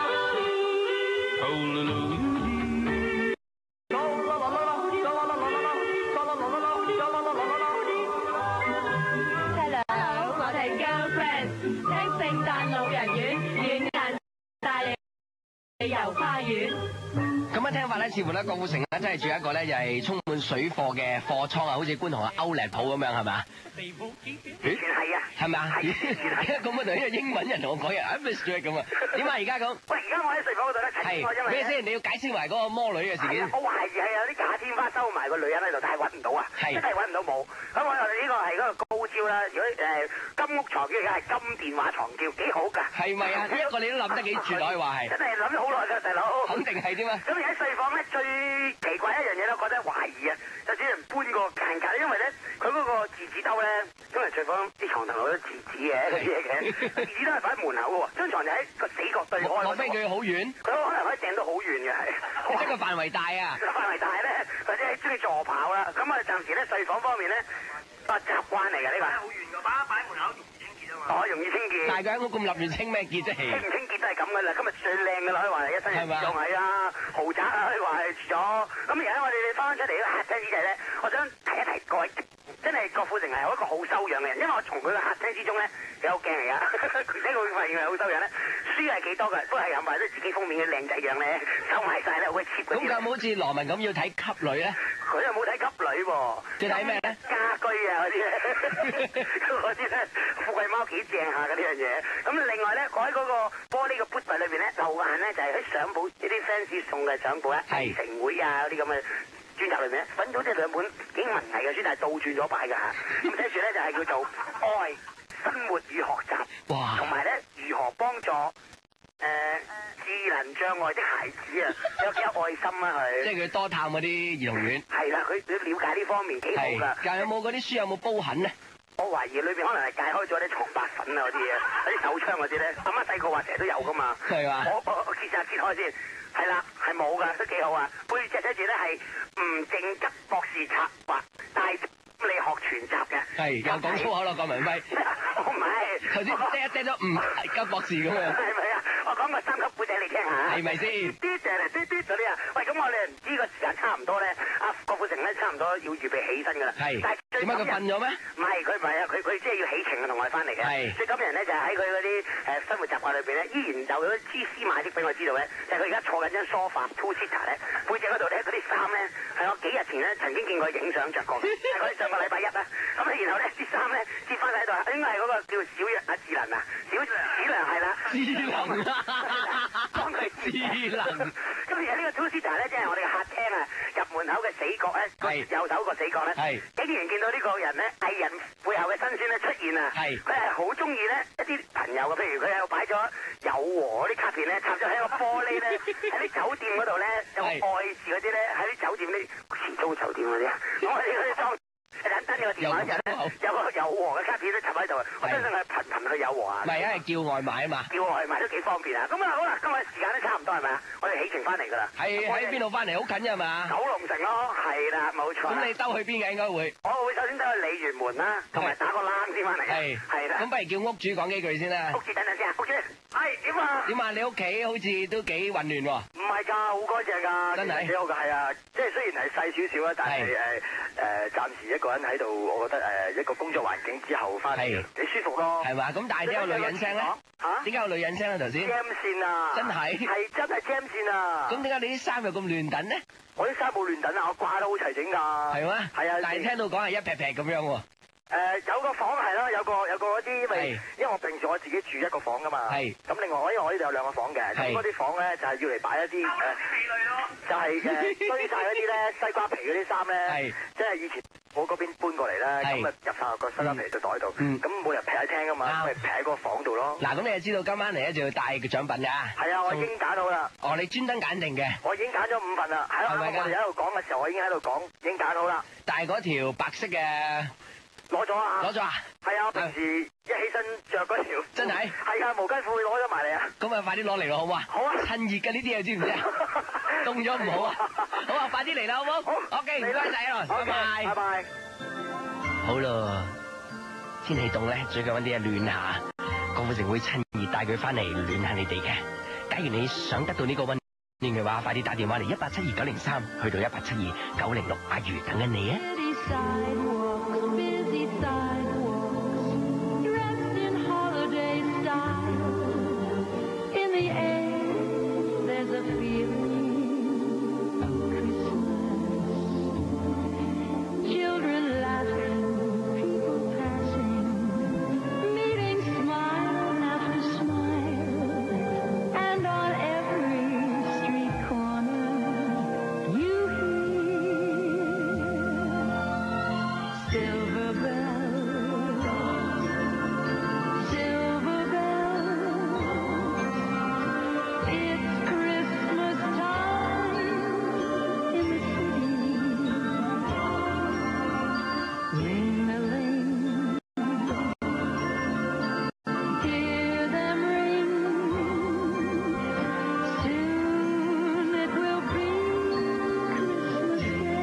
Hello，我哋 girlfriend 聽聖誕老人院軟硬帶你遊花園。 咁樣聽法咧，似乎咧郭富城咧真係住一個咧又係充滿水貨嘅貨倉啊，好似觀塘嘅歐力鋪咁樣係咪啊？ 完全係啊， 係咪啊？咁啊，同呢個英文人同我講嘢 I'm straight 咁啊？點解而家咁？ 喂，而家我喺睡房嗰度咧，睇過因為咩先？你要解釋埋嗰個魔女嘅事件。 我懷疑係有啲假天花收埋個女人喺度，但係揾唔到啊，真係揾唔到冇。咁我哋呢個係嗰個高招啦。如果誒金屋藏嬌，而家係金電話藏嬌，幾好㗎。係咪啊？呢一個你都諗得幾絕可以話係。真係諗咗好耐㗎，大佬。肯定係點啊？咁而喺睡房咧，最奇怪一樣嘢咧，我覺得懷疑啊，就只能搬個間隔，因為咧佢嗰個廁紙兜咧，因為睡房啲床頭有啲廁紙嘅嗰啲嘢嘅，廁紙都係擺喺門口嘅喎，張床就喺個死角對開。莫非佢好遠？佢可能可以掟到好遠嘅係。即係個範圍大啊！範圍大咧，或者係中意助跑啦。咁啊，暫時咧睡房方面咧，都係習慣嚟嘅呢個。好遠㗎，擺擺門口容易清潔啊嘛。哦，容易清潔。但係佢喺屋咁立亂清咩潔啫？清唔清潔都係咁嘅啦。今日最靚嘅啦，可以話係一身人仲係啊，豪宅啊，可以話係住咗。咁而家我哋翻返出嚟呢個客廳之際咧，我想提一提各位。真係郭富城係一個好修養嘅人，因為我從佢嘅客廳之中咧有鏡嚟噶，佢點會發現佢好修養咧？書係幾多㗎？都係有埋啲自己封面嘅靚仔樣咧，收埋晒咧，好 cheap 嗰啲。咁有冇好似羅文咁要睇級女咧？佢又冇睇級女喎，要睇咩咧？家居啊嗰啲咧，嗰啲咧富貴貓幾正下嘅呢樣嘢。咁另外咧，我喺嗰個玻璃嘅杯櫃裏邊咧，留眼咧就係喺相簿呢啲 fans 送嘅相簿咧，係成會啊嗰啲咁嘅。專輯裏面揾到即係兩本幾文藝嘅書，但係倒轉咗擺㗎嚇。咁寫住咧就係叫做《愛生活與學習》，哇！同埋咧如何幫助誒、呃、智能障礙的孩子啊，有幾有愛心啊佢。即係佢多探嗰啲兒童院。係啦，佢佢了解呢方面幾好㗎。但係有冇嗰啲書有冇煲痕咧？我懷疑裏邊可能係戒開咗啲床白粉啊嗰啲嘢，嗰啲手槍嗰啲咧。阿媽細個話成日都有㗎嘛。係嘛？我我我揭下揭開先。係啦，係冇㗎，都幾好啊！背脊寫住咧係吳正吉博士策劃大心理學全集嘅。係又講粗口啦，郭文輝。我唔係。頭先嗲一嗲咗吳吉博士咁樣。係咪啊？我講個三級古仔你聽下。係咪先？啲謝嚟啲啲嗰啲啊！喂，咁我哋唔知個時間差唔多咧，阿郭富城咧差唔多要預備起身㗎啦。係。但係點解佢瞓咗咩？唔係，佢唔係啊！佢佢即係要起程啊，同我哋翻嚟嘅。係。最感人咧就係喺佢嗰啲誒生活習慣裏邊咧，依然有咗蛛絲馬跡俾我知道咧，就係佢而家坐緊張 sofa two seater 咧，背脊嗰度咧嗰啲衫咧係我幾日前咧曾經見過影相着過嘅，係佢上個禮拜一啦。咁咧然後咧啲衫咧接翻喺度，應該係嗰個叫小阿智能啊，小智能係啦。智能啊！講佢智能。咁而家呢個 two seater 咧，即係我哋嘅客廳啊，入門口嘅死角咧，右手個死角咧，係竟然見到呢個人咧，藝人背後嘅辛酸咧出現啊！係佢係好中意咧一啲朋友嘅，譬如佢有擺咗有和嗰啲卡片咧，插咗喺個玻璃咧，喺啲酒店嗰度咧有愛字嗰啲咧，喺啲酒店啲時租酒店嗰啲啊，我哋嗰啲裝。簡單個電話人咧，有個有和嘅卡片都插喺度，我相信佢頻頻去有和啊。唔係，因為叫外賣啊嘛。叫外賣都幾方便啊！咁啊好啦，今日時間都差唔多係咪啊？我哋起程翻嚟㗎啦。係喺邊度翻嚟？好近㗎嘛？九龍城咯，係啦，冇錯。咁你兜去邊嘅應該會？我會首先兜去鯉魚門啦，同埋打個冷先翻嚟。係係啦。咁不如叫屋主講幾句先啦。屋主等陣先啊，屋主。係點啊？點啊？你屋企好似都幾混亂喎。唔係㗎，好乾淨㗎，真係幾好㗎，係啊。即係雖然係細少少啦，但係誒誒暫時一個人喺度，我覺得誒一個工作環境之後翻嚟幾舒服咯。係嘛？咁但係點解有女人聲咧？嚇？點解有女人聲咧？頭先 jam 線啊！真係係真係 jam 線啊！咁點解你啲衫又咁亂等咧？我啲衫冇亂等啊，我掛得好齊整㗎。係咩？係啊！但係聽到講係一劈劈咁樣喎。誒、呃、有個房係咯，有個有個嗰啲，因為因為我平時我自己住一個房噶嘛，咁另外我因為我呢度有兩個房嘅，咁嗰啲房咧就係、是、要嚟擺一啲誒，就係、是、誒堆晒嗰啲咧西瓜皮嗰啲衫咧，即係以前我嗰邊搬過嚟咧，咁啊入晒個收音機個袋度，咁冇人劈喺廳噶嘛，咪劈喺個房度咯。 嗱，咁你就知道今晚嚟咧就要帶個獎品㗎。 係啊，我已經揀好啦。 哦，你專登揀定嘅。 我已經揀咗五份啦，係咯，我哋喺度講嘅時候，我已經喺度講，已經揀好啦。 但係嗰條白色嘅。 攞咗啊！ 攞咗啊！係啊，平時一起身着嗰條。 真係？ 係啊，毛巾褲攞咗埋嚟啊！ 咁啊，快啲攞嚟咯，好唔好啊？ 好啊！ 趁熱嘅呢啲嘢知唔知啊？凍咗唔好啊！好啊，快啲嚟啦，好唔好？好。OK，唔該晒啊，拜拜。 拜拜。 好咯，天氣凍咧，最近揾啲嘢暖下，郭富城會趁熱帶佢翻嚟暖下你哋嘅。假如你想得到呢個溫暖嘅話，快啲打電話嚟一八七二九零三，去到一八七二九零六，阿如等緊你啊！ Busy sidewalks, dressed in holiday style. In the air, there's a feeling of Christmas. Children laughing, people passing, meeting smile after smile. And on every street corner, you hear silver bells, silver bells. It's Christmas time in the city. Ring-a-ling, hear them ring. Soon it will be Christmas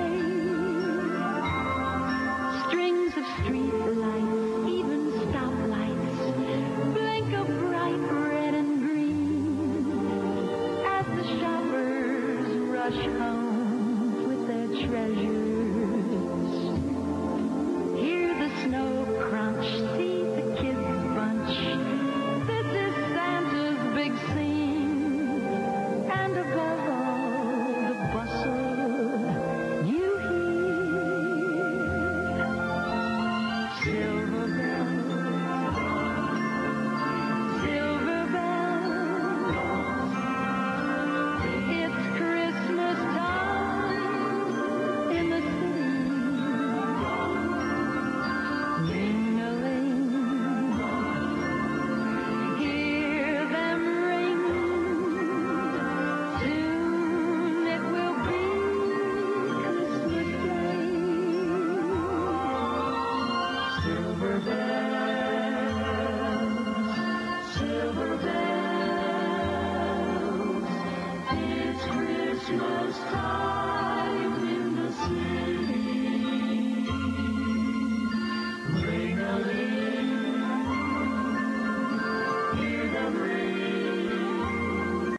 Day. Strings of street lights, even stoplights, blink of bright red and green as the shoppers rush home with their treasures. Hear the snow crunch, see the kids bunch. This is Santa's big scene, and above all the bustle, you hear silver bells, silver bells. It's Christmas time in the city. Ring-a-ling, hear them ring. Soon it will be Christmas Day. Silver bells, silver bells. It's Christmas time in the city. Ring-a-ling, hear them ring.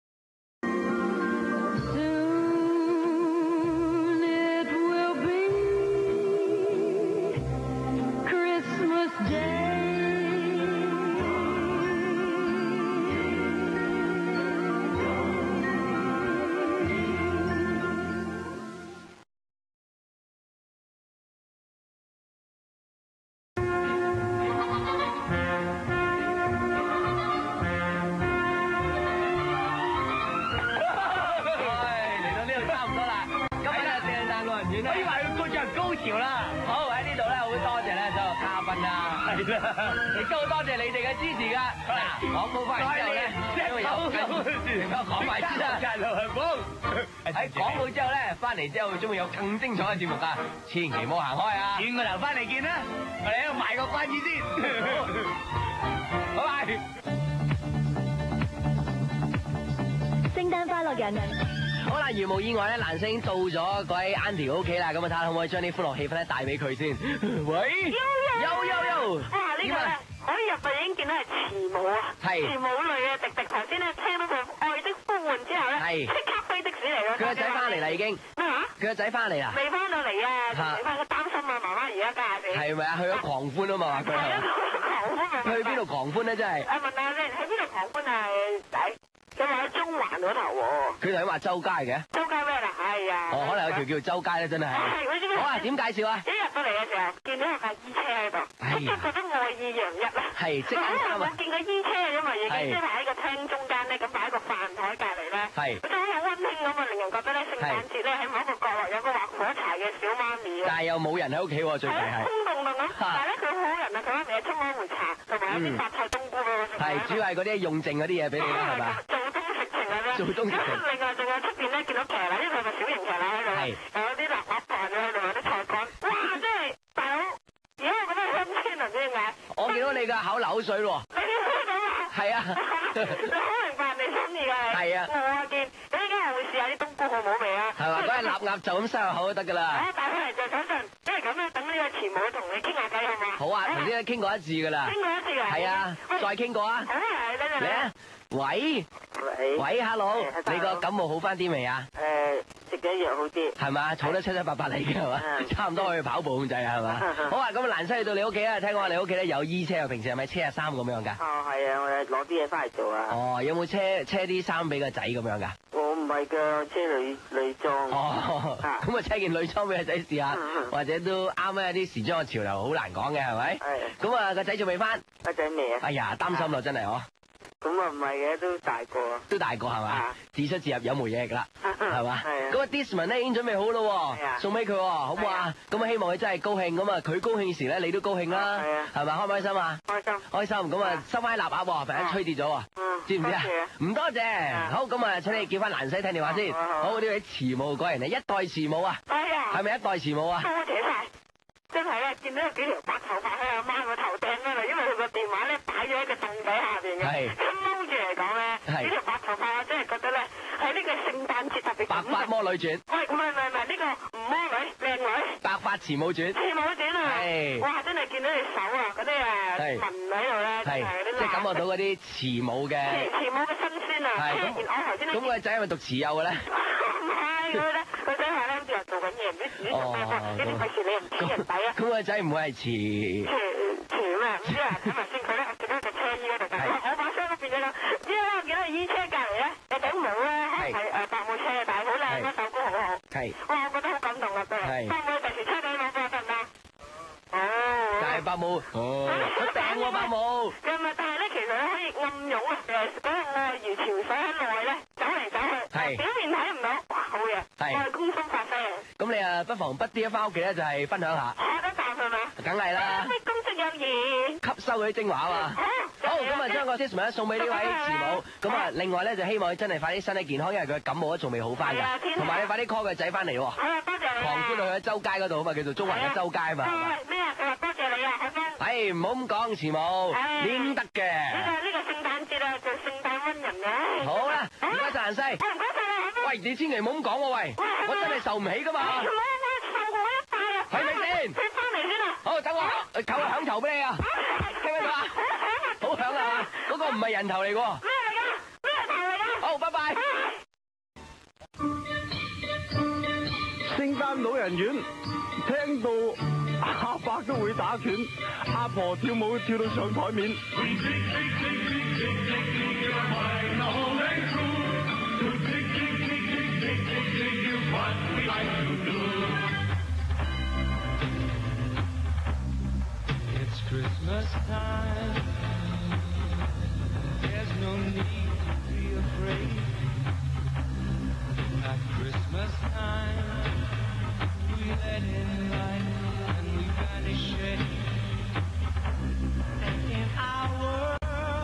Soon it will be Christmas Day.你都好多謝你哋嘅支持㗎。嗱，廣告翻嚟之後咧，因為有講埋先啦。喺廣告之後咧，翻嚟之後仲會有更精彩嘅節目㗎，千祈唔好行開啊！轉個頭翻嚟見啦，我哋喺度賣個關子先。拜拜。聖誕快樂人。好啦，如無意外咧，蘭星到咗嗰位 Auntie 屋企啦，咁啊睇下可唔可以將啲歡樂氣氛咧帶俾佢先。喂，有有有，哇呢個咧，我一入去已經見到係慈母啊，係慈母女啊，迪迪頭先咧聽到個愛的呼喚之後咧，係即刻飛的士嚟咯。佢個仔翻嚟啦已經。咩話？佢個仔翻嚟啦。未翻到嚟啊，你話佢擔心啊，媽媽而家家下地。係咪啊？去咗狂歡啊嘛話佢係。狂歡啊！去邊度狂歡咧？真係。啊問下你喺邊度狂歡啊仔？佢話喺中環嗰頭喎。佢頭先話周街嘅。周街咩啦？唉， 係啊。 哦，可能有條叫周街咧，真係。好啊，點介紹啊？ 一入到嚟嘅時候，見到有架衣車喺度，我就覺得愛意洋溢啦。 係，即刻啱啊！ 我見個衣車因為已經即係喺個廳中間咧，咁擺喺個飯台隔離咧， 係， 覺得好溫馨咁啊，令人覺得咧聖誕節咧喺某一個角落有個劃火柴嘅小媽咪。 但係又冇人喺屋企喎，最弊係。 空洞洞咁，但係咧佢好好人啊，佢媽咪沖開壺茶，同埋有啲白菜冬菇俾我食。 係，主要係嗰啲用剩嗰啲嘢俾你啦，係嘛？ 做冬食情啊啫。做冬食情。咁另外仲有出邊咧見到騎樓，因為佢個小型騎樓喺度，有啲臘鴨飯喺度，有啲菜乾。哇！真係大佬，而家我覺得香鮮啊，唔知點解。 我見到你嘅口流口水喎。 你見到咁啊？係啊。你好明白你心意㗎。係啊。我啊見，咁依家我會試下啲冬菇好唔好味啊？係嘛， 嗰隻臘鴨就咁塞入口就得㗎啦。 我帶翻嚟就等陣，因為咁咧，等呢個慈母同你傾下偈好嘛？ 好啊，頭先都傾過一次㗎啦。傾過一次啊？係啊，再傾過啊。 好啊，你嚟啊。 喂。喂。喂 ，hello，你個感冒好翻啲未啊？ 誒，食咗藥好啲。 係嘛，儲得七七八八嚟嘅係嘛？差唔多可以跑步控制啊係嘛？好啊，咁蘭西去到你屋企啊，聽講話你屋企咧有衣車啊，平時係咪車下衫咁樣㗎？ 哦，係啊，我攞啲嘢翻嚟做啊。 哦，有冇車車啲衫俾個仔咁樣㗎？ 我唔係㗎，車女女裝。 哦，咁啊車件女裝俾個仔試下，或者都啱啊！啲時裝嘅潮流好難講嘅係咪？係。咁啊個仔仲未翻？ 個仔未啊？ 哎呀，擔心咯真係嗬。 咁啊唔係嘅，都大個。都大個係嘛？自出自入有冇嘢㗎啦？係嘛？咁啊 Disman 咧已經準備好咯，送俾佢喎，好唔好啊？咁啊希望佢真係高興，咁啊佢高興時咧你都高興啦，係咪？開唔開心啊？開心。開心，咁啊收翻啲臘鴨喎，突然間吹跌咗喎，知唔知啊？唔多謝。好，咁啊請你叫翻蘭西聽電話先。好，呢位慈母果然係一代慈母啊！係啊。係咪一代慈母啊？多謝晒。真係咧，見到有幾條白頭髮喺阿媽個頭頂嗰度，因為佢個電話咧擺咗喺個凳底下邊嘅。係。咁踎住嚟講咧，呢條白頭髮我真係覺得咧，喺呢個聖誕節特別。白髮魔女傳。喂，唔係唔係唔係，呢個唔魔女，靚女。白髮慈母傳。慈母傳啊！係。哇！真係見到隻手啊，嗰啲誒紋喺度咧，係嗰啲。即係感覺到嗰啲慈母嘅。慈母嘅辛酸啊！係。咁我頭先咧。咁個仔係咪讀慈幼嘅咧？唔係佢咧，佢仔係咧又做緊嘢，唔知唔知做咩呢啲費事你又唔知人底啊！咁個仔唔會係慈慈慈咩？唔知啊，睇埋先佢咧，見到隻車衣嗰度。係。我把箱都變咗啦，因為我見到衣車隔離咧有頂帽咧，係誒白帽車，但係好靚咯，手工好好。係。哇！我覺得好感動啊，真係。係。會唔會第時車俾我幫得唔得？哦。大白帽。哦。好頂喎白帽。唔係，但係咧其實咧可以暗湧啊，誒嗰個愛如潮水喺內咧走嚟走去。係。表面睇唔到，哇好嘢。係。我係公心發揮啊！咁你啊不妨不啲一翻屋企咧就係分享下。我得啖係嘛？梗係啦。咩公職有義？吸收佢啲精華啊嘛。好，咁啊將個 Tisman 送俾呢位慈母。咁啊另外咧就希望佢真係快啲身體健康，因為佢感冒都仲未好翻㗎。同埋你快啲 call 個仔翻嚟喎。好啊，多謝你。狂歡去喺周街嗰度啊嘛，叫做中環嘅周街啊嘛。咩啊？佢話多謝你啊，海峰。係唔好咁講，慈母點得嘅？呢個呢個聖誕節啊，做聖誕溫人嘅。好啦，唔該曬蘭西。唔該曬你，海峰。喂，你千祈唔好咁講喎，喂，我真係受唔起㗎嘛。我我受過一拜啊。係咪先？你翻嚟先啊。好，等我扣個響頭俾你啊。聽唔聽到啊？好響啊嘛，嗰個唔係人頭嚟喎。咩嚟㗎？咩頭嚟㗎？好，拜拜。 聖誕老人院，聽到阿伯都會打拳，阿婆跳舞跳到上台面。 It's Christmas time. There's no need to be afraid. At Christmas time, we let in light and we banish shade. And in our world,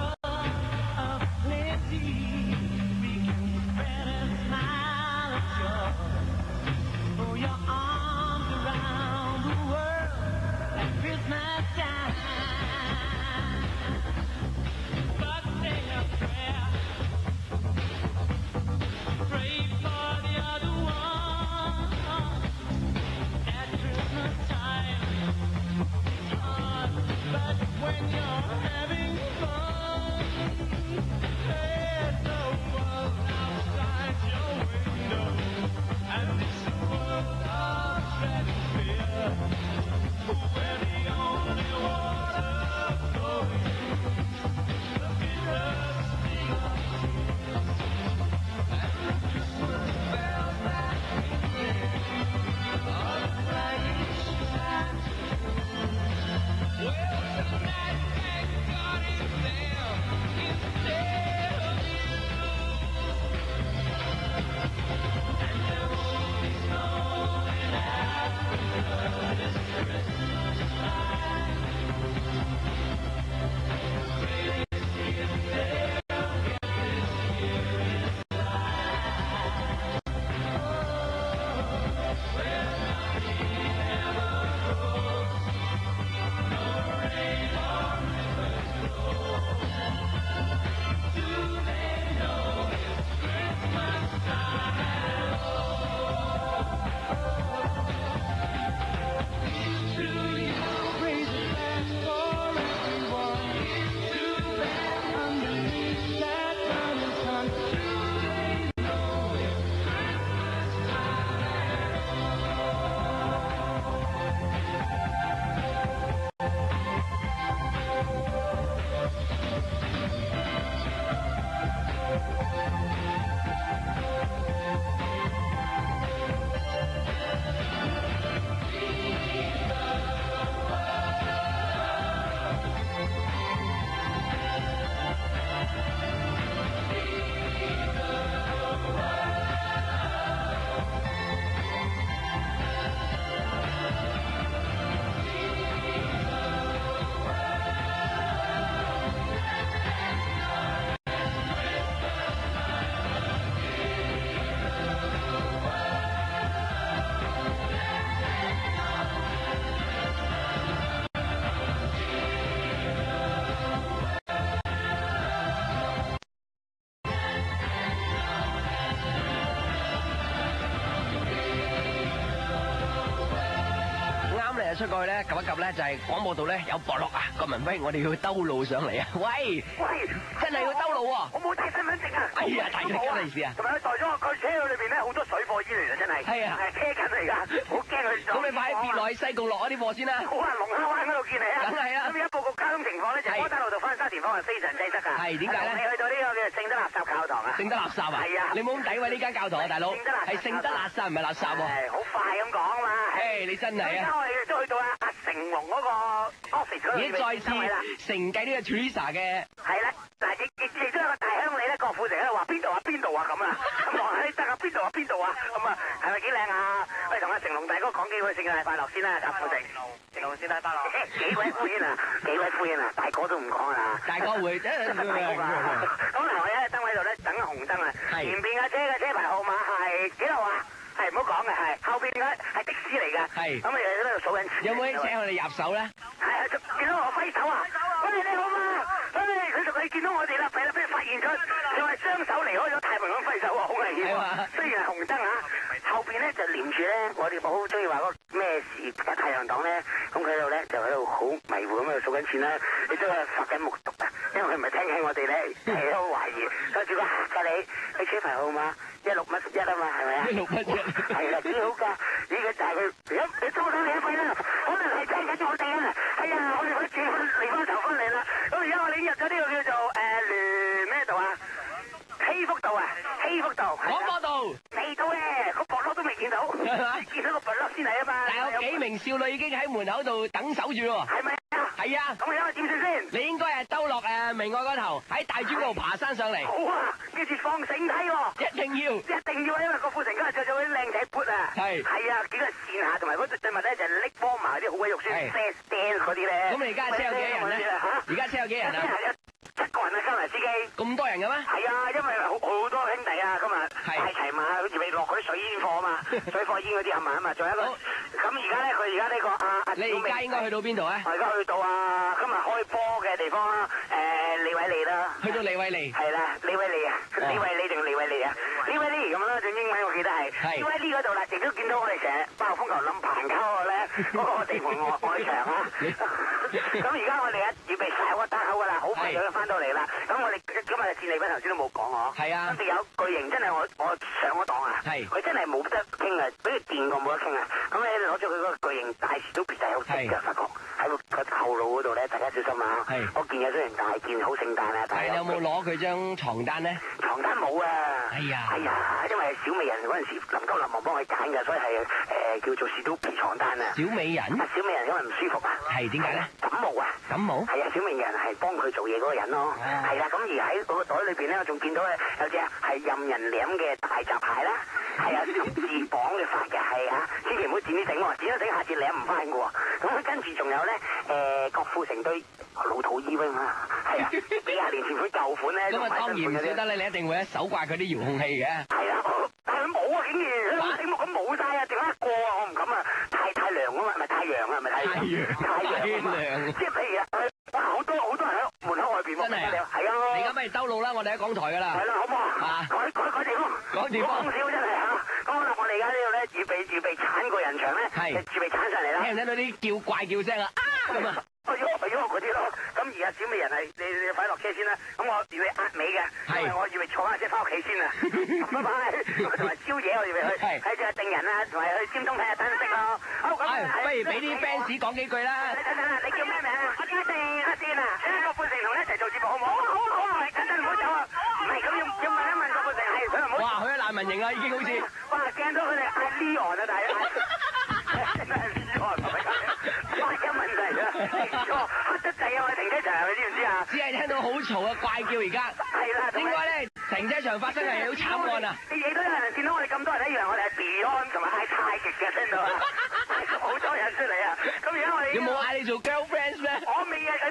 出過去咧，及一及咧就係廣播道咧有博樂啊，郭文輝，我哋要兜路上嚟啊！喂喂， 真係要兜路喎！ 我冇帶身份證啊！ 哎呀，大吉利是啊！ 同埋佢袋咗我佢車裏邊咧好多水貨煙嚟啊！真係係啊， 係車緊嚟㗎，好驚佢。 咁你快啲跌落去西貢落一啲貨先啦！ 好啊，龍蝦灣嗰度見你啊！ 梗係啊！ 咁而家報告交通情況咧，就係窩打老道翻沙田方向非常擠塞㗎。 係點解咧？ 你去到呢個叫聖德垃圾教堂啊！ 聖德垃圾啊！ 係啊！ 你冇咁詆毀呢間教堂啊，大佬！ 聖德垃圾係聖德垃圾唔係垃圾喎。 係好快咁講嘛！ 誒，你真係啊！ 而家我哋都去到阿阿成龍嗰個 office 嗰度。 已經再次承繼呢個 Teresa 嘅。 係啦，嗱亦亦亦都有個大鄉里咧，郭富城喺度話邊度啊邊度啊咁啊，咁望下你得啊邊度啊邊度啊咁啊，係咪幾靚啊？喂，同阿成龍大哥講幾句聖誕快樂先啦，郭富城。成龍聖誕快樂。幾位敷衍啊？幾位敷衍啊？大哥都唔講啊！ 大哥會真係。 咁嗱，我而家燈位度咧等紅燈啊，前邊架車嘅車牌號碼係幾號啊？係唔好講嘅，係後邊嘅係的士嚟嘅。係。咁你喺度數緊錢。 有冇啲請我哋入手咧？ 係啊，見到我揮手啊！喂，你好嘛？喂，佢仲係見到我哋啦，俾啦俾發現咗，仲係雙手離開咗太平咁揮手喎，好危險啊！雖然係紅燈啊，後邊咧就連住咧，我哋好中意話嗰個咩事太陽黨咧，咁佢喺度咧就喺度好迷糊咁喺度數緊錢啦，你都係發緊目讀啊，因為佢唔係聽起我哋咧，係好懷疑，跟住個嚇㗎你，你車牌號碼一六乜一啊嘛，係咪啊？ 一六乜一。 係啦，幾好㗎！呢個就係佢，你你收到你一費啦，可能係聽緊我哋啊！哎呀，我哋可以轉翻嚟翻頭翻嚟啦。咁而家我哋入咗呢個叫做誒聯咩道啊？希福道啊，希福道。 廣播道。 未到咧，個博樂都未見到，見到個博樂先嚟啊嘛。 但係有幾名少女已經喺門口度等守住喎。 係咪啊？ 係啊。 咁而家我點算先？ 你應該係兜落誒明愛嗰頭，喺大專路爬山上嚟。 好啊，記住放繩梯喎。 一定要。 一定要啊，因為郭富城今日着咗啲靚仔 boot 啊。係。係啊，幾個線下同埋嗰對襪咧就係拎波埋啲好鬼肉酸 fast dance 嗰啲咧。咁你而家車有幾人咧？嚇？而家車有幾人啊？ 七個人啊，收埋司機。咁多人嘅咩？ 係啊，因為好好多兄弟啊，今日帶齊馬，好似未落嗰啲水煙貨啊嘛，水貨煙嗰啲係咪啊嘛？仲有一個，咁而家咧，佢而家呢個阿阿你而家應該去到邊度咧？ 我而家去到啊，今日開波嘅地方啦，誒李偉利啦。 去到李偉利。 係啦，李偉利啊，李偉利定李偉利啊？李偉利咁啦，正英文我記得係。係。李偉利嗰度啦，亦都見到我哋成日爆風球冧棚溝嗰個咧，嗰個地盤外外牆啊。咁而家我哋一預備晒個單口㗎啦，好快就要翻到嚟啦。咁我哋今日嘅戰利品頭先都冇講我。係啊。跟住有巨型真係我我上咗檔啊。係。佢真係冇得傾啊，俾佢電過冇得傾啊。咁你攞咗佢嗰個巨型大樹都別係好直嘅，發覺喺個後路嗰度咧，大家小心啊。係。嗰件嘢雖然大件，好聖誕啊，但係有冇攞佢張床單咧？床單冇啊。哎呀。哎呀，因為小美人嗰陣時臨急臨忙幫佢揀㗎，所以係誒叫做士多啤床單啊。小美人。小美人因為唔舒服啊。係點解咧？感冒啊。感冒。係啊，小美人係幫佢做嘢嗰個人咯。係啦，咁而喺嗰個袋裏邊咧，我仲見到咧有隻係任人舐嘅大閘蟹啦，係啊，十字綁嘅髮嘅係啊，千祈唔好剪啲繩喎，剪咗繩下次舐唔翻嘅喎。咁跟住仲有咧誒郭富城對老土衣啊嘛，係啊，幾廿年前佢舊款咧。咁啊當然唔少得咧，你一定會一手掛佢啲遙控器嘅。係啊，但係佢冇啊，竟然佢醒目咁冇晒啊，剩一個啊，我唔敢啊，太太涼啊嘛，咪太陽啊，咪太陽，太陽，即係譬如啊，哇好多好多人喺門口外邊喎，真係係啊，你而家不如兜路啦，我哋喺港台噶啦，係啦，好唔好啊？改改改地方，改地方，講少真係嚇。咁好啦，我哋而家呢度咧預備預備鏟個人牆咧，係預備鏟上嚟啦。聽唔聽到啲叫怪叫聲啊？咁啊！哎呦哎呦嗰啲咯，咁而家小美人係你你快落車先啦，咁我預備壓尾嘅，因為我預備坐下車翻屋企先啊，拜拜，同埋宵夜我預備去睇住阿定人啊，同埋去尖東睇下燈飾咯。好咁，不如俾啲 fans 講幾句啦。等等啦，你叫咩名啊？我叫阿定阿定啊，郭富城同你一齊做節目好唔好？好好好，等陣唔好走啊！唔係咁要要問一問郭富城係佢唔好。哇，佢係難民營啊，已經好似。哇，驚到佢哋阿 Leon 啊，大家。真係 Leon 係咪咁？哇，有問題啊！哦，黑得滯啊！我停車場，你知唔知啊？只係聽到好嘈嘅怪叫而家。係啦，應該咧停車場發生係好慘案啊！你亦都有人見到我哋咁多人一樣，我哋係 Beyond 同埋嗌太極嘅聽到啊！好多人出嚟啊！咁而家我哋有冇嗌你做 girlfriends 咧？我未啊，佢未啊，咁咪冇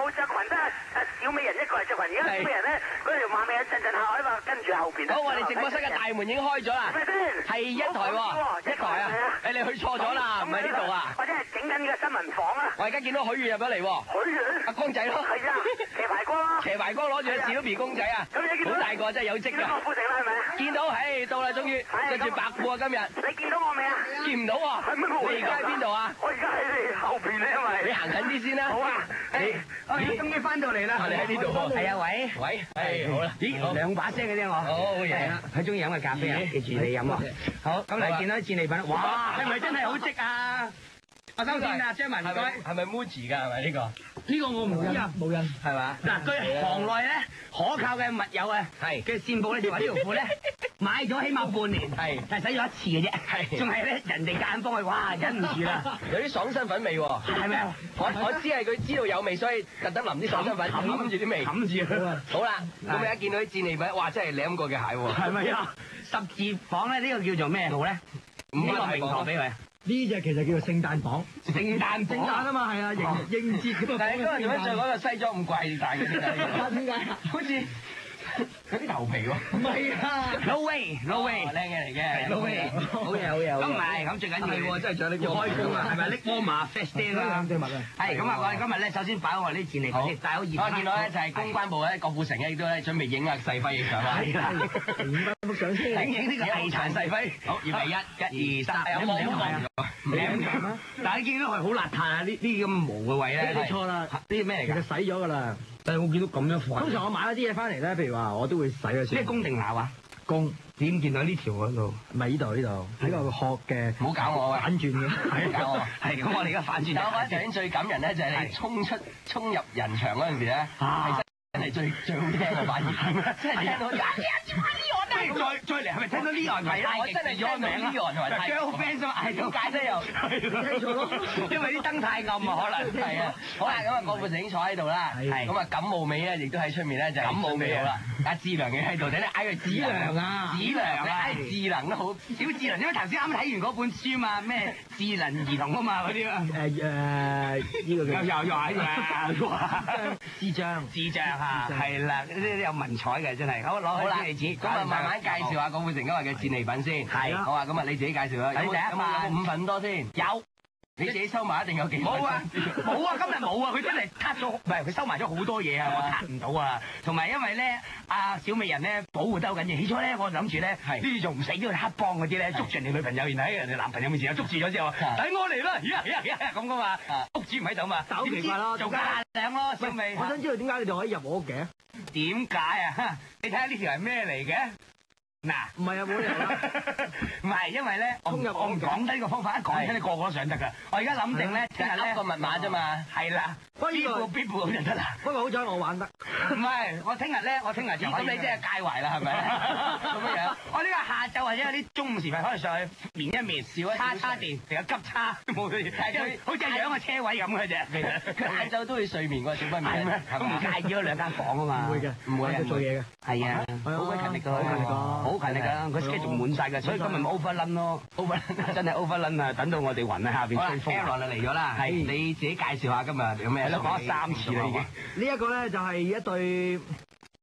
冇着裙，得阿小美人一個人着裙。而家小美人咧嗰條馬尾啊，陣陣下海嘛，跟住後邊。 好，我哋直播室嘅大門已經開咗啦。 係咪先？ 係一台喎，一台啊！誒，你去錯咗啦，唔係呢度啊！ 或者係整緊呢個新聞房啊！ 我而家見到許願入咗嚟喎。 許願？ 阿光仔咯。 係啊，騎排光咯。 騎排光攞住個史努比公仔啊！ 咁你見到？ 好大個真係有積㗎。 郭富城啦係咪？ 見到，唉，到啦，終於着住白褲啊！今日。 你見到我未啊？ 見唔到喎。 係咩？ 你而家喺邊度啊？ 我而家喺你後邊咧，因為。你行近啲先啦。好啊。 你我終於翻到嚟啦。 你喺呢度喎。 係啊，喂。 喂。係，好啦。 咦？兩把聲嘅啫我。 好嘢。 佢中意飲嘅咖啡啊，記住你飲喎。好，咁嚟見到啲戰利品，哇，係咪真係好積啊？阿收線啊，張文唔該。 係咪 Muji 㗎？係咪呢個？ 呢個我唔知啊，冇印係嘛？嗱，據行內咧可靠嘅密友啊，係嘅線報咧就話呢條褲咧買咗起碼半年，係，但係洗咗一次嘅啫，係，仲係咧人哋間幫佢，哇，忍唔住啦， 有啲爽身粉味喎， 係咪啊？ 我我知係佢知道有味，所以特登淋啲爽身粉冚住啲味， 冚住佢。 好啦，咁你一見到啲戰利品，哇，真係舐過嘅蟹喎， 係咪啊？十字房咧呢個叫做咩號咧？呢個名堂俾佢。 呢隻其實叫做聖誕榜， 聖誕聖誕啊嘛，係啊，應應節咁啊。 但係今日點解着嗰個西裝咁貴大嘅？ 點解？ 好似有啲頭皮喎。 唔係啊 ，no way，no way， 靚嘅嚟嘅 ，no way， 好嘢好嘢。 咁唔係，咁最緊要係喎，真係着呢個要開工啊，係咪？拎波馬 fast day 啦。 兩對襪啊。 係咁啊！我哋今日咧，首先擺好我哋啲戰利品先，帶好熱。 我見到咧就係公關部咧，郭富城咧亦都咧準備影阿細輝嘅相啦。 係啦， 影翻幅相先。 影影呢個藝殘細輝。好，預備一、一二三。 有冇望？ 舐咁但係你見到係好邋遢啊！呢啲咁毛嘅位咧， 你錯啦， 呢啲咩嚟㗎？ 其實洗咗㗎啦。 但係我見到咁樣快。 通常我買咗啲嘢翻嚟咧，譬如話我都會洗咗先。 咩公定鬧啊？ 公。 點見到呢條嗰度？ 唔係呢度呢度，喺個殼嘅。 唔好搞我啊！ 反轉嘅。 係搞我。 係咁，我哋而家反轉。 但我覺得頭先最感人咧，就係你衝出衝入人場嗰陣時咧，係真係最最好聽嘅反而。真係聽到。再再嚟係咪聽到呢樣係啊？我真係咗名呢樣同埋太 girlfriend 啊！係點解咧又？聽錯咯，因為啲燈太暗啊，可能係啊。好啦，咁啊，郭富城坐喺度啦，係咁啊，感冒尾咧，亦都喺出面咧就感冒尾好啦。阿智良嘅喺度，等你嗌佢智良啊，智良咧，嗌智能都好，小智能，因為頭先啱啱睇完嗰本書嘛，咩智能兒童啊嘛嗰啲啊。 誒誒，呢個叫又又喺度啊！ 智障， 智障啊，係啦，呢啲有文采嘅真係。好，攞起支例子， 咁啊，慢慢介紹下郭富城今日嘅戰利品先。係，好啊，咁啊，你自己介紹啦。 有冇有冇五份多先？有。你自己收埋一定有幾份？ 冇啊，冇啊，今日冇啊，佢真係撻咗，唔係佢收埋咗好多嘢啊，我撻唔到啊。同埋因為咧，阿小美人咧保護得好緊要。起初咧，我諗住咧，呢啲仲唔死，呢個黑幫嗰啲咧捉住人哋女朋友，然後喺人哋男朋友面前又捉住咗之後，等我嚟啦，呀呀呀咁噶嘛，屋主唔喺度嘛， 好奇怪咯， 做架靚咯，小美。 我想知道點解你哋可以入我屋嘅？ 點解啊？你睇下呢條係咩嚟嘅？嗱， 唔係啊，冇理由啦， 唔係因為咧，我我唔講得呢個方法，一講真，你個個都想得㗎。我而家諗定咧，聽日咧個密碼啫嘛，係啦，邊部邊部咁就得啦。 不過好彩我玩得， 唔係我聽日咧，我聽日就咁你即係介懷啦，係咪？咁樣樣，我呢個下晝或者有啲中午時分可以上去面一面，少一叉叉電，定有急叉，冇嘅，好似係養個車位咁嘅啫。其實佢下晝都會睡眠㗎，小分係咩？咁唔介意嗰兩間房啊嘛？ 唔會嘅，唔會做嘢嘅。 係啊，好鬼勤力㗎，好勤力㗎。好勤力㗎，佢 schedule 滿曬㗎，所以今日咪 overrun 咯 ，overrun 真係 overrun 啊！等到我哋暈喺下邊吹風。好啦 ，Aaron 嚟咗啦，係你自己介紹下今日有咩？係咯，講咗三次啦已經。 呢一個咧就係一對誒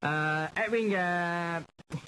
Edwin 嘅。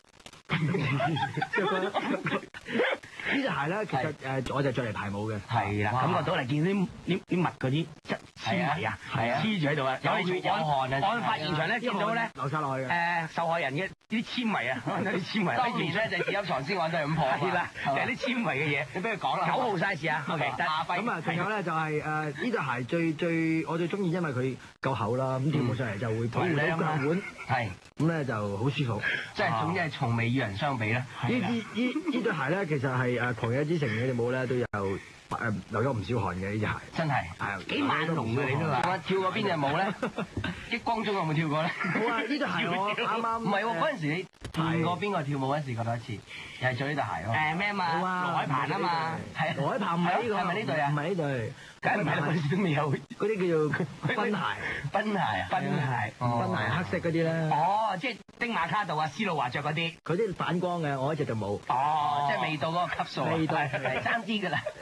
呢隻鞋咧，其實誒我就着嚟排舞嘅。 係啦，感覺到嚟見啲啲啲襪嗰啲質纖維啊，黐住喺度啊，有血有汗啊！案發現場咧見到咧流曬落去嘅。 誒受害人嘅啲纖維啊，啲纖維。當然咧就係紙盒藏屍案都係咁破。係啦，就係啲纖維嘅嘢。你俾佢講啦。九號 size 啊，OK。 咁啊，仲有咧就係誒呢對鞋最最我最中意，因為佢夠厚啦，咁跳舞上嚟就會保護到腳腕。係。咁咧就好舒服。 即係總之係從未與人相比咧。 呢呢呢呢對鞋咧，其實係誒狂野之城嗰隻舞咧都有誒流咗唔少汗嘅呢隻鞋， 真係係幾萬龍嘅你都話。 跳過邊隻舞咧？激光中有冇跳過咧？ 冇啊！呢對鞋我啱啱唔係喎，嗰陣時你見過邊個跳舞嗰陣時覺得一次，又係着呢對鞋咯。 誒咩啊嘛？羅海鵬啊嘛， 係羅海鵬唔係呢個， 係咪呢對啊？ 唔係呢對。 梗係唔係啦，嗰陣時都未有嗰啲叫做奔鞋， 奔鞋啊， 奔鞋， 奔鞋黑色嗰啲咧。 哦，即係丁馬卡道啊、斯路華着嗰啲。 佢啲反光嘅，我一隻就冇。 哦，即係未到嗰個級數。 未到， 係爭啲㗎啦。 誒爭好遠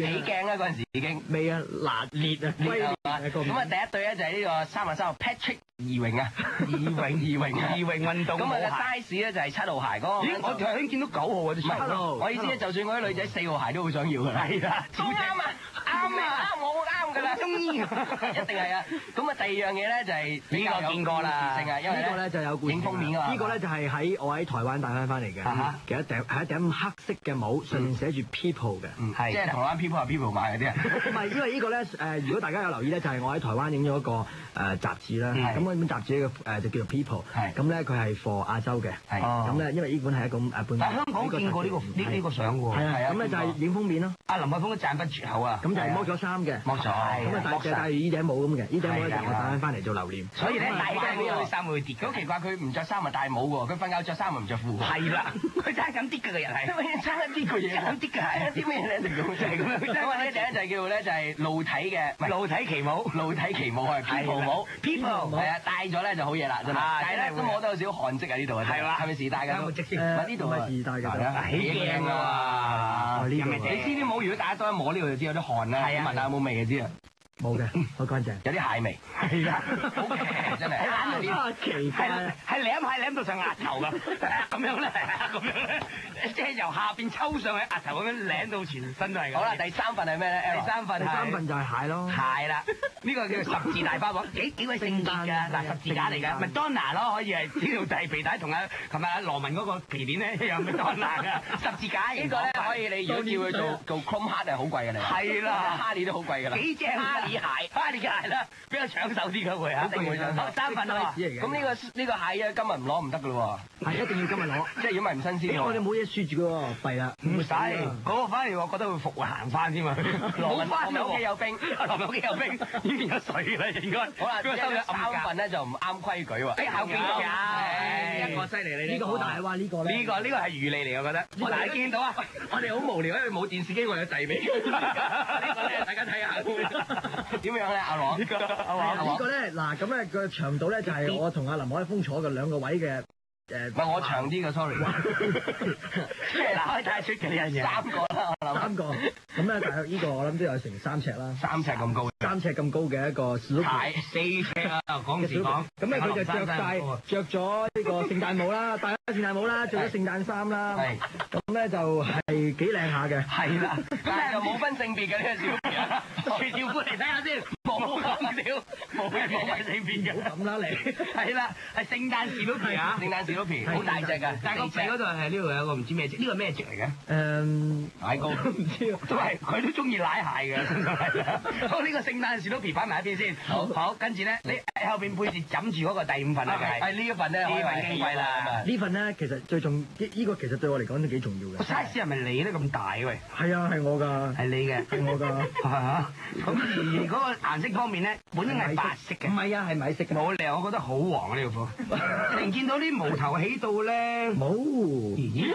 起鏡啦嗰陣時已經未啊，辣烈啊，威啊！ 咁啊第一對咧就係呢個三萬三號 Patrick 易榮啊，易榮易榮易榮運動。咁啊個 size 咧就係七號鞋嗰個。咦，我頭先見到九號啊，啲七號。我意思咧，就算我啲女仔四號鞋都好想要㗎啦。係啦，都啱啊，啱啊，啱我啱㗎啦，中意，一定係啊。咁啊第二樣嘢咧就係呢個見過啦，因為呢個咧就有影封面㗎嘛。呢個咧就係喺我喺台灣帶翻翻嚟嘅，其實一頂係一頂黑色嘅帽，上面寫住 People 嘅，係即係台灣 People 係 People 買嗰啲啊。唔係，因為呢個咧誒，如果大家有留意咧，就係我喺台灣影咗一個誒雜誌啦。咁嗰本雜誌嘅誒就叫做 People，咁咧佢係 for 亞洲嘅。咁咧因為呢本係一個誒半。但香港見過呢個呢呢個相喎。係啊，咁咧就係影封面咯。阿林海峰都讚不絕口啊。咁就係剝咗衫嘅。剝咗。咁啊戴就戴住呢頂帽咁嘅，呢頂帽咧就我帶翻翻嚟做留念。所以咧戴翻呢個衫會跌。好奇怪，佢唔着衫咪戴帽喎，佢瞓覺着衫咪唔着褲。係啦，佢差咁啲嘅個人係。差啲個嘢，咁啲㗎係啲咩咧？一定咁就係咁樣。咁啊呢頂就係叫做咧就係露體嘅，露體旗帽，露體旗帽係 people 帽 ，people 係啊，戴咗咧就好嘢啦，真係。但係咧都摸到有少少汗跡啊呢度啊，係嘛？係咪時戴㗎？誒呢度係時戴㗎，起鏡啊嘛！你知啲帽如果戴多一摸呢度就知有啲汗啦，聞下有冇味就知啊。冇嘅，好乾淨，有啲蟹味，係啦，好奇真係，好奇怪，係舐係舐到上額頭㗎，咁樣咧，咁樣咧，即係由下邊抽上去額頭咁樣舐到全身都係。好啦，第三份係咩咧？第三份第三份就係蟹咯，蟹啦，呢個叫十字大包裹，幾幾鬼聖潔㗎，嗱十字架嚟㗎，麥當娜咯，可以係呢條皮帶同阿琴日阿羅文嗰個皮鏈咧一樣麥當娜㗎，十字架。呢個咧可以你如果叫佢做做 Chrome Heart 係好貴㗎你。係啦，哈利都好貴㗎啦。幾隻哈利？鞋，哈利嘅鞋啦，比較搶手啲嘅會啊，一定會搶手。三份啊，咁呢個呢個蟹啊，今日唔攞唔得嘅咯喎，係一定要今日攞，即係如果唔係唔新鮮。我哋冇嘢雪住嘅喎，弊啦，唔使嗰個反而我覺得會復活行翻添啊。攞翻屋企有冰，落埋屋企有冰，已經變咗水啦應該。好啦，收咗三份咧就唔啱規矩喎。誒後邊有一個犀利你呢個好大啊！呢個咧呢個呢個係魚脷嚟，我覺得。我嗱你見到啊，我哋好無聊，因為冇電視機，我有遞俾佢。呢個咧大家睇下。點樣咧？阿羅呢個阿羅呢個咧嗱咁咧個長度咧就係我同阿林海峰坐嘅兩個位嘅誒。唔係我長啲嘅 sorry。即係嗱，可以睇得出嘅呢樣嘢。三個啦，我諗。三個。咁咧，大約呢個我諗都有成三尺啦。三尺咁高。三尺咁高嘅一個小鞋。四尺啊！講時講。咁咧佢就着晒着咗呢個聖誕帽啦，戴咗聖誕帽啦，着咗聖誕衫啦。係。咁咧就係幾靚下嘅。係啦。咁但係又冇分性別嘅呢個小朋友。除條褲嚟睇下先，冇講笑，冇冇分性別嘅。咁啦你。係啦，係聖誕士多啤啊！聖誕士多啤，好大隻㗎。但係個鼻嗰度係呢度有個唔知咩隻，呢個咩隻嚟嘅？誒，奶糕唔知，都係佢都中意奶蟹嘅，真係。好，呢個聖誕士多啤擺埋一邊先。好，好，跟住咧，你喺後邊配住枕住嗰個第五份啊，係。係呢一份咧，呢份矜貴啦。呢份咧其實最重，呢呢個其實對我嚟講都幾重要嘅。個 size 係咪你咧咁大喂？係啊，係我㗎。係你嘅，係我㗎。嚇！咁而嗰個顏色方面咧，本身係白色嘅。唔係啊，係米色嘅。冇理由，我覺得好黃啊呢條褲。突然見到啲毛頭起到咧。冇。咦？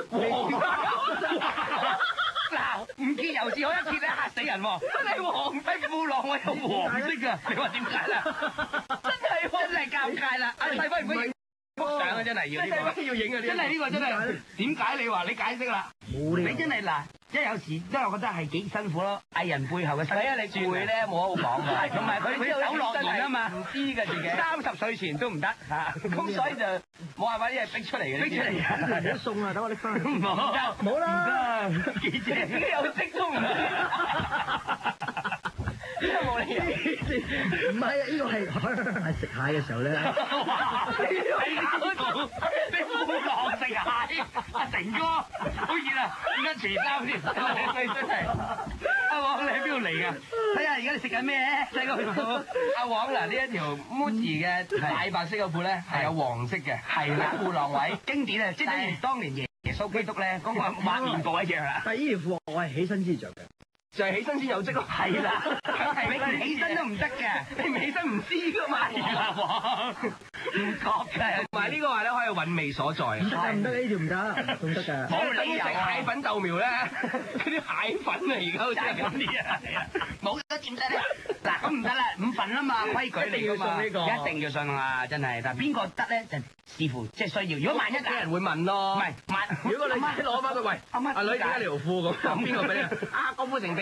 嗱，唔見猶自可一揭咧嚇死人喎！真係黃色褲浪喎，有黃色㗎。你話點解啦？真係喎，真係尷尬啦！阿細輝唔會幅相啊，真係要呢個。要影啊！真係呢個真係點解？你話你解釋啦。冇你真係嗱。即係有時，即係我覺得係幾辛苦咯。藝人背後嘅辛苦，係啊，你攰咧冇得好講㗎。同埋佢佢走樂園啊嘛，唔知㗎自己。三十歲前都唔得嚇，咁所以就冇辦法，啲嘢逼出嚟嘅。逼出嚟㗎，唔好送啊！等我拎翻去。唔好，冇啦。唔得，幾正，自己有積都唔得。呢個冇理由。唔係啊，呢個係係食蟹嘅時候咧。你嗰度，你烏浪食蟹，阿成哥，好熱啊！點解除衫先？你真係阿黃，你喺邊度嚟㗎？睇下而家你食緊咩？細個阿黃嗱，呢一條 Muji 嘅大白色嘅褲咧，係有黃色嘅，係啦，褲浪位經典啊！即係等於當年耶穌基督咧嗰個抹面布一樣啦。但係呢條褲我係起身先着嘅。就係起身先有積咯，係啦，係你唔起身都唔得嘅，你唔起身唔知㗎嘛，係啦，唔覺㗎，同埋呢個話咧可以韻味所在，唔得唔得呢條唔得，仲得㗎，冇理由食蟹粉豆苗咧，嗰啲蟹粉啊而家好似係咁啲啊，冇得點得咧？嗱咁唔得啦，五份啊嘛，規矩嚟㗎嘛，一定要信啊，真係，但係邊個得咧就視乎即係需要，如果萬一有人會問咯，唔係萬，如果個女仔攞翻佢，喂，阿女點解條褲咁，咁邊個俾啊？阿郭富城俾。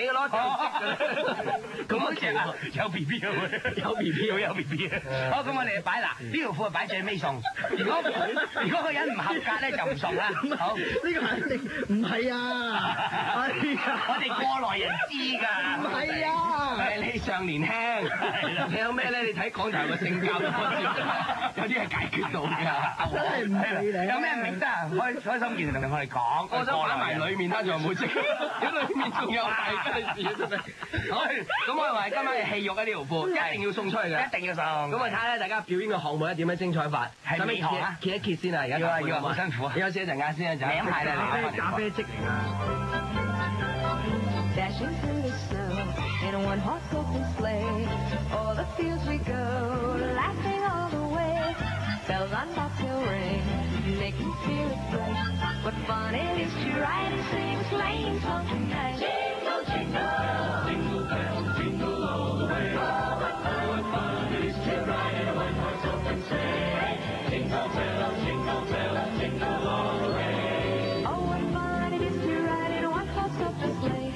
嘅咯，咁好似啊， 有 B B 啊， 有 B B 好有 B B 啊。好，咁我哋擺嗱，呢條褲擺最尾送。如果如果個人唔合格咧，就唔送啦。好， 呢個肯定唔係啊！ 我哋過來人知㗎。 唔係啊！ 誒，你尚年輕，你有咩咧？你睇港台嘅性教育嗰節，有啲係解決到㗎。 真係唔係你。 有咩唔明得啊？開開心見同我哋講。 我想擺埋裡面，但仲冇識。如果裡面仲有大家嘅事真係。好，咁我話今晚嘅戲肉咧呢條褲一定要送出去嘅， 一定要送。 咁我睇下大家表演嘅項目咧點樣精彩法。 係美堂啊！ 揭一揭先啊！而家要啊要啊，好辛苦啊！ 休息一陣間先啊，就舐下啦嚟。 咖啡色嚟㗎。 Dashing through the snow in a one-horse open sleigh. O'er the fields we go, laughing all the way. Bells on bobtail ring, making spirits bright. What fun it is to ride and sing a sleighing song tonight. Jingle, jingle, jingle bells, jingle all the way. Oh, what fun, what fun it is to ride in a one-horse open sleigh. Jingle bells, jingle bells, jingle all the way. Oh, what fun it is to ride in a one-horse open sleigh.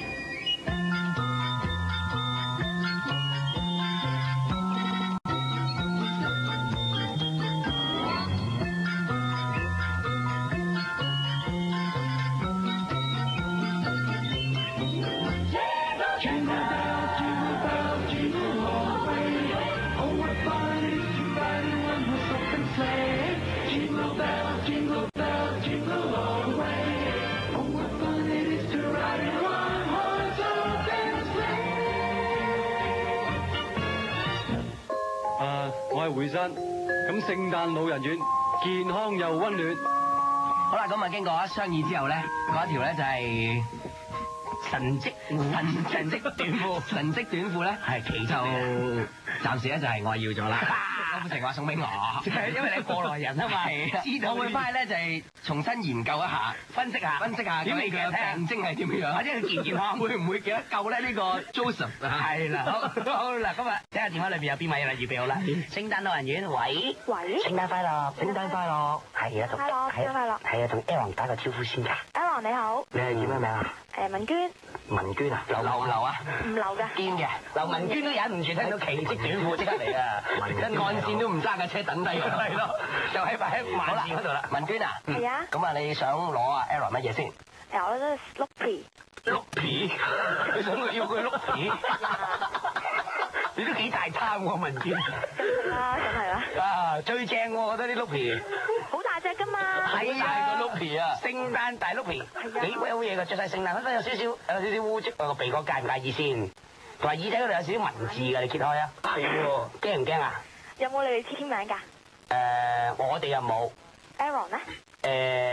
Uh, 我係回山，咁聖誕老人院健康又溫暖。 好啦，咁啊經過一商議之後咧，嗰一條咧就係神蹟神神蹟短褲，神蹟短褲咧係其就暫時咧就係我要咗啦。郭富城話送俾我， 因為你過來人啊嘛， 知道。我會翻去咧就係重新研究一下， 分析下， 分析下點嚟嘅病徵係點樣，或者佢健唔健康，會唔會記得救咧呢個 Joseph？ 係啦，好，好啦，今日睇下電話裏邊有邊位啦，預備好啦。聖誕老人院，喂， 喂， 聖誕快樂，聖誕快樂，係啊，同快樂，聖誕快樂， 係啊，同 Aaron 打個招呼先㗎。 Aaron 你好， 你係叫咩名啊？ 誒文娟。 文娟啊，流唔流啊？ 唔流㗎。 堅嘅，劉文娟都忍唔住聽到奇蹟短褲即刻嚟啊！ 一岸線都唔揸架車等低佢， 係咯，就喺埋喺萬字嗰度啦。 文娟啊， 係啊。 咁啊，你想攞啊 Aaron 乜嘢先？ 誒，我覺得碌皮。 碌皮？你想佢要佢碌皮？你都幾大貪喎，文娟。 梗係啦，梗係啦。 啊，最正喎，我覺得啲碌皮。 好大隻㗎嘛。 係啊，個碌皮啊， 聖誕大碌皮。 係啊。 幾鬼好嘢㗎，着晒聖誕嗰陣有少少有少少污漬，個鼻哥介唔介意先？同埋耳仔嗰度有少少文字㗎，你揭開啊。 係喎。 驚唔驚啊？ 有冇你哋簽名㗎？ 誒，我哋又冇。 Aaron 咧？ 誒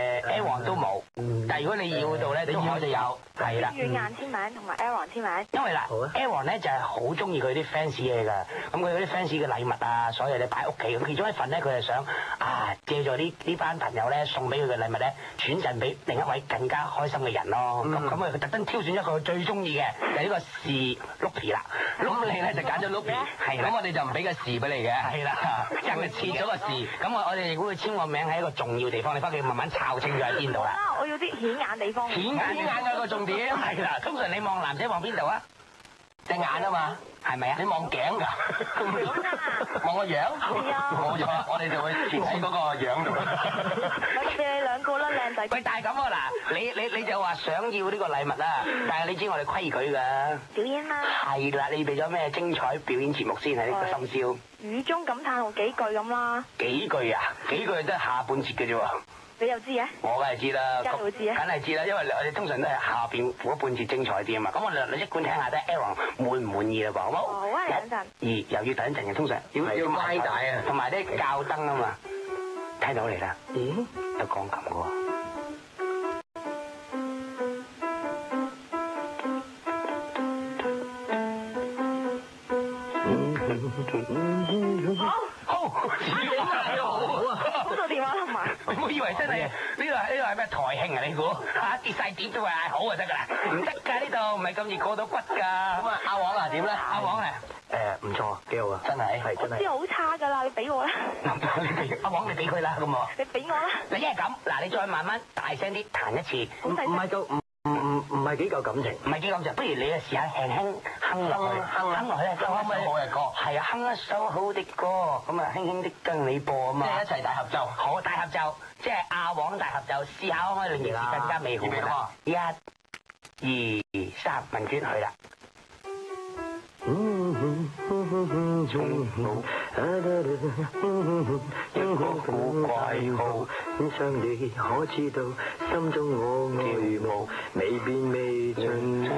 A 王都冇，但係如果你要到咧，都可以有，係啦。 軟硬簽名同埋 Aaron 簽名。 因為嗱 A 王咧就係好中意佢啲 fans 嘢㗎，咁佢嗰啲 fans 嘅禮物啊，所有嘢擺屋企，咁其中一份咧佢係想啊借助呢呢班朋友咧送俾佢嘅禮物咧，轉贈俾另一位更加開心嘅人咯。咁咁啊佢特登挑選咗佢最中意嘅，就係呢個士碌皮啦。咁你咧就揀咗碌皮，係啦。咁我哋就唔俾個士俾你嘅，係啦，就係切咗個士。咁我我哋如果會簽個名喺一個重要地方，你翻去慢慢抄清楚喺邊度啦。 我要啲顯眼地方。 顯眼顯眼嘅個重點係啦。通常你望男仔望邊度啊？隻眼啊嘛，係咪啊？你望頸㗎？望個樣？ 係啊。 冇錯，我哋就會貼喺嗰個樣度。 我俾你兩個啦，靚仔。 喂，但係咁啊嗱，你你你就話想要呢個禮物啦，但係你知我哋規矩㗎。 表演啦。係啦，你備咗咩精彩表演節目先係呢個深宵？ 雨中感嘆號幾句咁啦。 幾句啊？幾句都係下半節嘅啫喎。 你又知嘅？ 我梗係知啦， 梗係知啊， 梗係知啦，因為我哋通常都係下邊嗰半節精彩啲啊嘛。咁我哋你一管聽下睇 Aaron 滿唔滿意啦噃，好冇？ 好啊，等陣。 二又要等一陣嘅，通常要要麥帶啊，同埋啲校燈啊嘛。睇到嚟啦，咦？有鋼琴嘅喎。好，好，好啊！ 好到電話同埋。 你唔好以為真係呢個係呢個係咩台慶啊？你估嚇跌曬碟都話嗌好就得㗎啦？唔得㗎，呢度唔係咁易過到骨㗎。咁啊，阿黃啊點咧？阿黃啊誒唔錯，幾好啊！真係係真係。 知好差㗎啦，你俾我啦。 阿黃你俾佢啦，咁啊。 你俾我啦。 嗱，一係咁，嗱你再慢慢大聲啲彈一次。 唔唔係到唔。 唔唔唔唔係幾夠感情，唔係幾感情，不如你啊試下輕輕哼落去，哼落去咧，可唔可以？好嘅歌，係啊，哼一首好的歌，咁啊輕輕的跟你播啊嘛，即係一齊大合奏，好大合奏，即係阿黃大合奏，試下可唔可以令件事更加美好啊？一、二、三，文娟去啦。一個古怪號，想你可知道，心中我愛慕，未變未盡，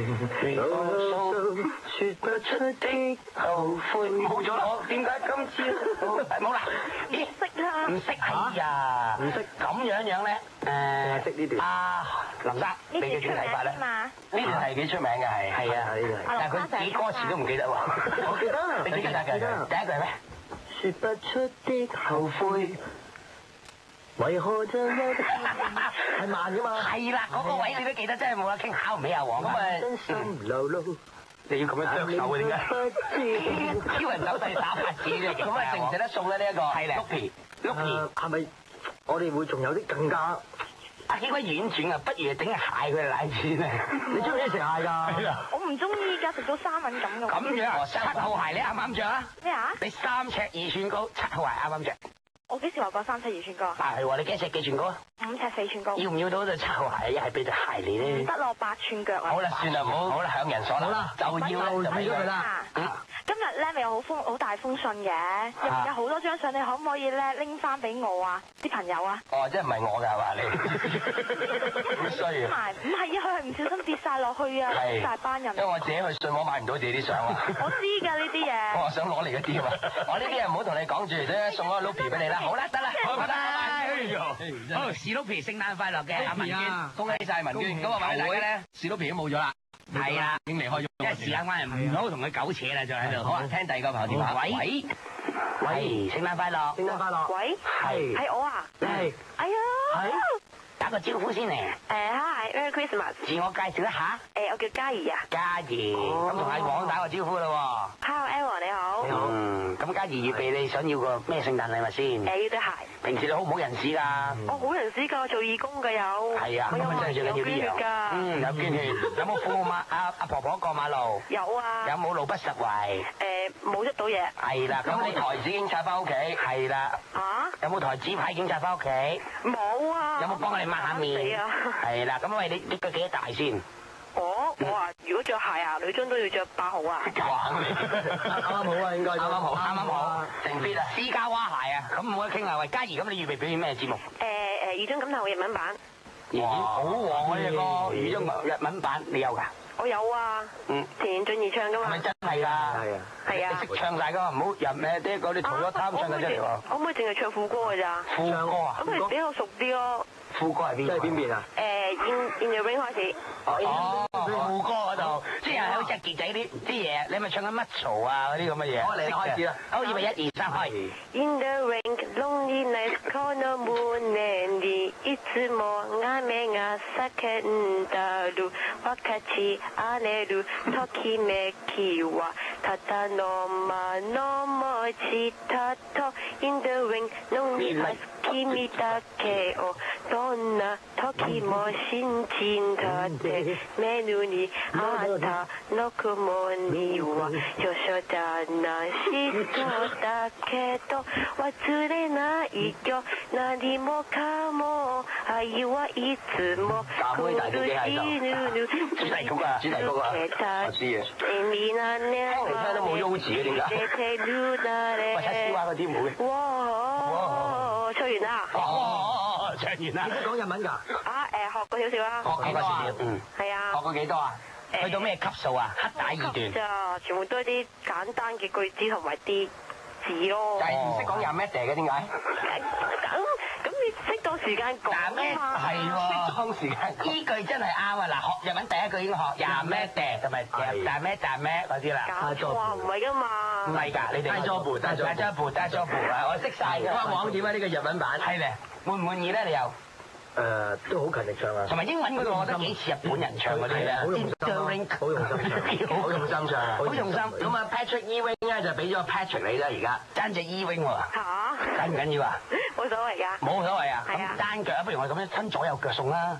說不出的後悔。冇咗我，點解今次冇啦？咦，識啦？唔識哎呀，唔識咁樣樣咧？誒，識呢段。阿林生，你嘅主題法咧？呢段係幾出名嘅係。係啊，呢段。但係佢自己歌詞都唔記得喎。我記得。你記得嘅？第一句係咩？說不出的後悔，為何這一係慢㗎嘛？係啦，嗰個位你都記得，真係冇得傾，考唔起阿黃咁啊！真心流露，你要咁樣雙手嘅點解？超人手勢打拍子嘅，咁啊值唔值得送咧？呢一個係咧，Lucky，Lucky 係咪我哋會仲有啲更加？啊幾鬼婉轉啊！不如整個蟹佢嚟奶錢啊！你中唔中意食蟹㗎？ 我唔中意㗎，食到沙敏感㗎。 咁樣，七號鞋你啱唔啱着啊？ 咩啊？ 你三尺二寸高，七號鞋啱唔啱着？ 我幾時話過三尺二寸高啊？ 係喎，你幾尺幾寸高啊？ 五尺四寸高。要唔要到對七號鞋？一係俾對鞋你咧。 得咯，八寸腳啊！ 好啦，算啦，唔好好啦，響人所啦。好啦，就要啦，就俾咗佢啦。 今日咧咪有好封好大封信嘅，入面有好多張相，你可唔可以咧拎翻俾我啊？啲朋友啊？ 哦，即係唔係我㗎係嘛你？好衰啊！ 唔係啊，佢係唔小心跌晒落去啊！一大班人。因為我自己去信我買唔到自己啲相啊。 我知㗎呢啲嘢。 我想攞嚟嗰啲啊！我呢啲嘢唔好同你講住啫，送嗰個 Lucky 俾你啦。好啦，得啦，拜拜。好，史 Lucky 聖誕快樂嘅阿文娟，恭喜晒文娟。咁啊，為大家咧，史 Lucky 都冇咗啦。係啊，已經離開咗。因為時間關係，唔好同佢糾扯啦，就喺度。好啊，聽第二個朋友電話。喂喂喂，聖誕快樂！聖誕快樂！ 喂，係係我啊！ 係。 哎呀！ 係。打個招呼先嚟。誒 ，Hi，Merry Christmas。 自我介紹一下。 誒，我叫嘉怡啊。 嘉怡，咁同阿黃打個招呼啦喎。 Hello，Ella，你好。 你好。嗯，咁嘉怡預備你想要個咩聖誕禮物先？ 誒，要對鞋。 平時你好唔好人士㗎？ 我好人士㗎，做義工㗎有。係啊，咁啊真係最緊要呢樣。 嗯，有捐血。有冇扶馬阿阿婆婆過馬路？ 有啊。 有冇路不拾遺？ 誒，冇執到嘢。係啦， 咁你台紙警察翻屋企？係啦。啊？有冇台紙牌警察翻屋企？ 冇啊。 有冇幫我哋抹下面？係啦，咁喂，你你腳幾多大先？ 我我話如果着鞋啊，女裝都要着八號啊。 啱啱好啊，應該啱啱好，啱啱好，成 fit 啊，私家蛙鞋啊，咁冇得傾啦。喂，嘉怡，咁你預備表演咩節目？ 誒誒，雨中感嘆號日文版。 哇，好旺啊！呢個雨中日文版，你有㗎？ 我有啊。嗯。田言俊兒唱㗎嘛。係咪真係㗎？係啊。係啊。你識唱晒㗎嘛？唔好入咩啲嗰啲除咗貪唱嘅出嚟喎。 可唔可以淨係唱副歌㗎咋？ 副歌啊？ 咁你比較熟啲咯。 副歌係邊？即係邊邊啊？誒 ，In In the Rain 開始。 哦，副歌嗰度，即係好似傑仔啲啲嘢，你咪唱緊乜嘈啊嗰啲咁嘅嘢。好，嚟開始啦。好，預備一二三開。In the rain, lonely nights, この胸にいつも雨が叫んだる。分かち合えるときめきはただの間の持ちたと。In the rain, lonely nights, 君だけをどんな時も信じたって目ぬにあったの雲にはよそだな人だけど忘れないよ何もかも愛はいつも苦しぬぬ主題曲啊主題曲啊我知嘅聽嚟聽都冇優字嘅點解喂睇笑下嗰啲冇嘅哇唱完啦哦唱完啦你識講日文㗎？ 啊誒學過少少啦學幾多啊？嗯係啊學過幾多啊？去到咩級數啊？黑帶二段咋，全部都係啲簡單嘅句子同埋啲字咯。 但係唔識講廿咩嘅點解？ 咁咁你適當時間講啊嘛。係喎， 適當時間。依句真係啱啊！嗱，學日文第一句已經學廿咩嘅，同埋廿咩廿咩嗰啲啦。 搞錯啊！唔係㗎嘛。 唔係㗎，你哋。大咗步，大咗步，大咗步啊！我識曬㗎。 阿黃點解呢個日文版？ 係咧，滿唔滿意咧？你又？ 誒都好勤力唱啊！ 同埋英文嗰個，我覺得幾似日本人唱嗰啲咧， 好用心，好用心唱，好用心唱啊！ 好用心。咁啊，Patrick Ewing 咧就俾咗 Patrick 你啦，而家爭隻 Ewing 喎。 嚇！ 緊唔緊要啊？ 冇所謂㗎。 冇所謂啊！ 係啊。 咁單腳啊，不如我哋咁樣分左右腳送啦。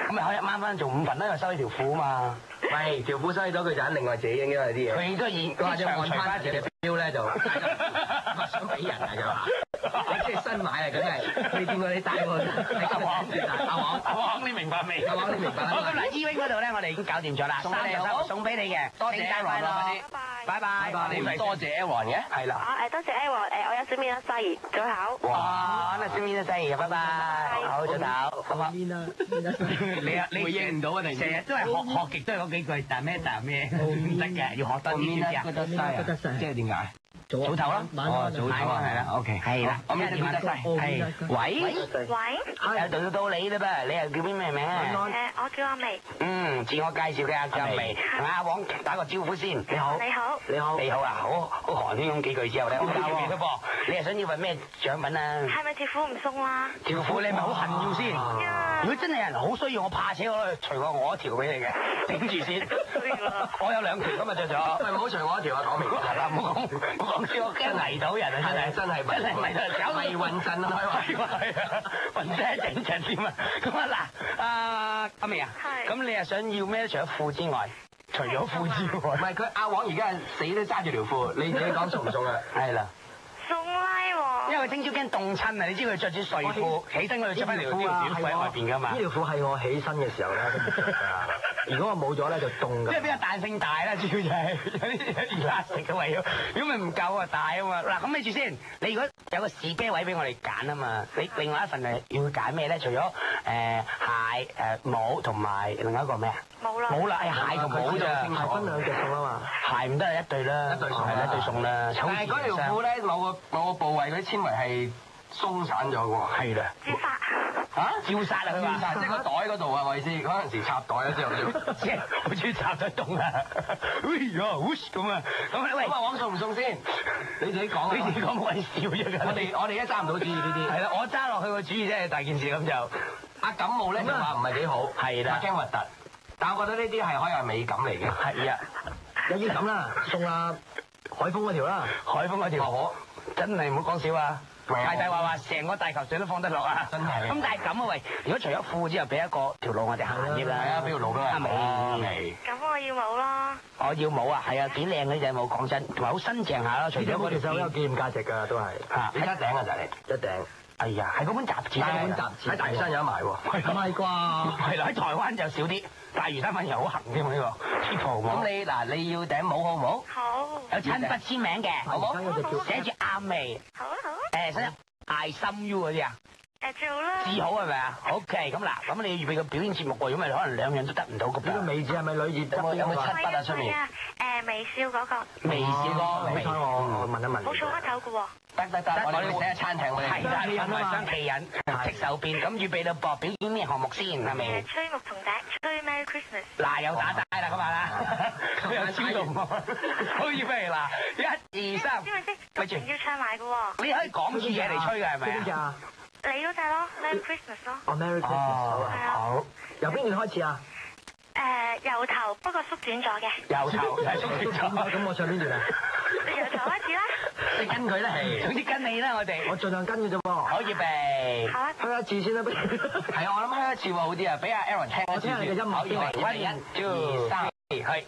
咁咪可以掹翻做五份啦，因為收呢條褲啊嘛。 喂，條褲收咗佢就肯另外自己應該有啲嘢。 佢都現或者按翻自己標咧就想俾人啊就話，即係新買啊，梗係你見過你帶過阿黃阿黃阿黃，你明白未？ 阿黃你明白啦。 好咁嗱 ，E-wing 嗰度咧，我哋已經搞掂咗啦，送俾你好，送俾你嘅，多謝 Aaron 咯，拜拜，拜拜， 你唔係多謝 Aaron 嘅？ 係啦。 啊誒，多謝 Aaron，誒，我有小面啦，西兒早考。 哇，咁啊小面啦，西兒，拜拜，好早唞，好啊。 面啦， 你啊，你回應唔到啊！突然成日都係學學極都係嗰幾句，但咩但咩唔得嘅，要學多啲知唔知啊？ 覺得西啊， 即係點解？ 早唞啦， 哦，早唞啊，係啦 ，OK，係啦， 我咩點得晒？係，喂， 喂， 又到到你啦噃，你又叫邊咩名啊？ 誒，我叫阿眉。 嗯，自我介紹嘅阿阿眉，同阿黃打個招呼先。你好， 你好， 你好，你好啊，好好寒暄咁幾句之後咧，好教嘅噃。你係想要份咩獎品啊？ 係咪條褲唔送啦？ 條褲你咪好恨要先。如果真係有人好需要，我怕且我除過我一條俾你嘅，頂住先。我有兩條今日着咗， 喂，唔好除我一條啊，講明係啦，唔好講唔好講笑，我驚迷到人啊，真係真係真係迷到人，搞迷暈陣啊， 係啊，暈真係整陣添啊！咁啊嗱，阿阿明啊，咁你係想要咩？除咗褲之外，除咗褲之外， 唔係佢阿黃而家係死都揸住條褲，你自己講送唔送啊？ 係啦。 送拉喎。 因為佢聽朝驚凍親啊！你知佢着住睡褲，起身我哋着翻條條短褲喺外邊㗎嘛。 呢條褲係我起身嘅時候咧先着㗎。如果我冇咗咧就凍㗎。 即係比較彈性大啦，主要就係有啲熱辣食嘅位，如果咪唔夠啊大啊嘛。嗱咁你住先，你如果有個士啤位俾我哋揀啊嘛，你另外一份係要揀咩咧？除咗誒鞋誒帽同埋另外一個咩啊？ 冇啦。 冇啦，係鞋同帽咋。 係分兩隻送啊嘛。 鞋唔得係一對啦， 一對送係啦，一對送啦。 但係嗰條褲咧，某個某個部位嗰啲纖維係鬆散咗嘅喎。係啦。 照殺。 嚇？照殺啊！佢話。 照殺，即係個袋嗰度啊！我意思，嗰陣時插袋咧之後就， 即係好似插得動啊！哎呀，whoosh咁啊！咁喂， 咁啊，黃送唔送先？你自己講啊！ 你自己講冇人笑啫。 我哋我哋而家揸唔到主意呢啲。 係啦，我揸落去個主意真係大件事咁就。 阿感冒咧就話唔係幾好， 係啦， 驚核突。但我覺得呢啲係可以係美感嚟嘅。 係啊， 有啲咁啦，送阿海峰嗰條啦， 海峰嗰條，我真係唔好講笑啊！大大話話成個大球水都放得落啊！ 真係。 咁但係咁啊喂，如果除咗褲之後俾一個條路我哋行啲啦， 係啊，俾條路俾我阿眉。 咁我要帽啦。 我要帽啊，係啊，幾靚嗰啲隻帽，講真，同埋好新淨下咯。除咗嗰條其實好有紀念價值㗎，都係。 嚇， 你一頂啊就係一頂。 哎呀，係嗰本雜誌嗰本雜誌喺大嶼山有得賣喎。 唔係啩？ 係啦，喺台灣就少啲，大嶼山反而好行添喎呢個。 咁你嗱，你要頂帽好唔好？ 好。 有親筆簽名嘅，好冇？寫住阿眉。 好啊好啊。 誒，使唔使 I love you 嗰啲啊？ 誒，最好啦。 至好係咪啊 ？OK，咁嗱，咁你要預備個表演節目喎，如果咪可能兩樣都得唔到咁。 呢個美字係咪女字？ 有冇有冇七筆啊出面？ 誒，微笑嗰個。 微笑嗰個。 你睇我，我問一問。 冇錯得走嘅喎。 得得得， 我哋寫下餐廳我哋。 係啦，係咪雙皮人？即手邊咁預備到播表演咩項目先係咪？ 誒，吹牧童笛，吹 Merry Christmas。 嗱，又打帶啦咁啊啦，咁又超動喎，好預備嗱，一二三， 咪住要唱埋嘅喎。 你可以講住嘢嚟吹嘅係咪啊？ 你嗰隻咯 ，Merry Christmas 咯。 哦，Merry Christmas，係啊。好。由邊段開始啊？ 誒，由頭不過縮短咗嘅。 由頭係縮短咗， 咁我唱邊段啊？ 由頭開始啦。 你跟佢啦，係。總之跟你啦，我哋。 我盡量跟嘅啫噃。 好預備。 好啊。 開一次先啦，不如。 係啊，我諗開一次會好啲啊，俾阿 Aaron 聽一次。 我聽下你嘅音樂先。 預備，一、二、三，去。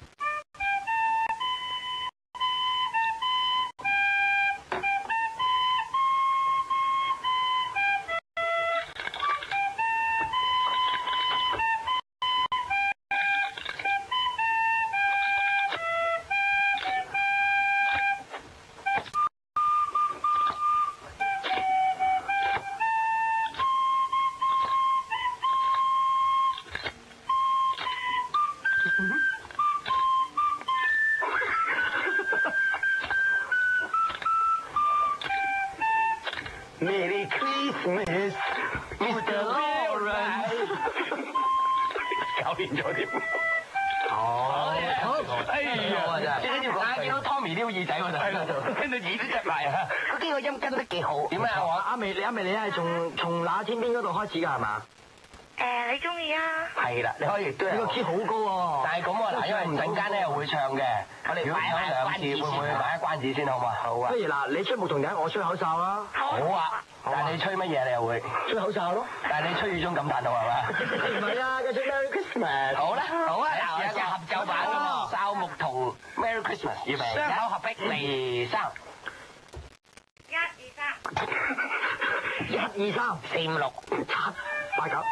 Merry Christmas, Mister Lawrence。搞亂咗添。 哦， 好，哎呀， 真係。最緊要講，見到 Tommy 撩耳仔喎就喺度， 跟到耳都窒埋啊！嗰幾個音跟得幾好。 點啊？我阿眉，你阿眉，你係從從那天邊嗰度開始㗎係嘛？ 誒， 誒，你中意啊？ 係啦，你可以亦都有。 呢個 key 好高喎。 但係咁啊，嗱，因為陣間咧又會唱嘅，我哋擺下兩次，會唔會擺下關子先好嘛？好啊。 不如嗱，你吹牧童笛，我吹口哨啦。 好啊。但係你吹乜嘢你又會？ 吹口哨咯。 但係你吹雨中感嘆號係嘛？ 唔係啊，佢吹 Merry Christmas。 好啦，好啊，嗱，我有個合奏版喎，哨牧童 Merry Christmas，預備，雙口合璧嚟三。 一二三。 一二三， 四五六七八九。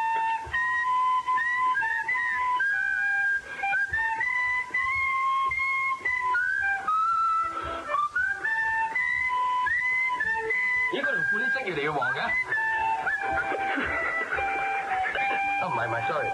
咦？嗰條褲啲色越嚟越黃嘅？ 啊唔係唔係 ，sorry。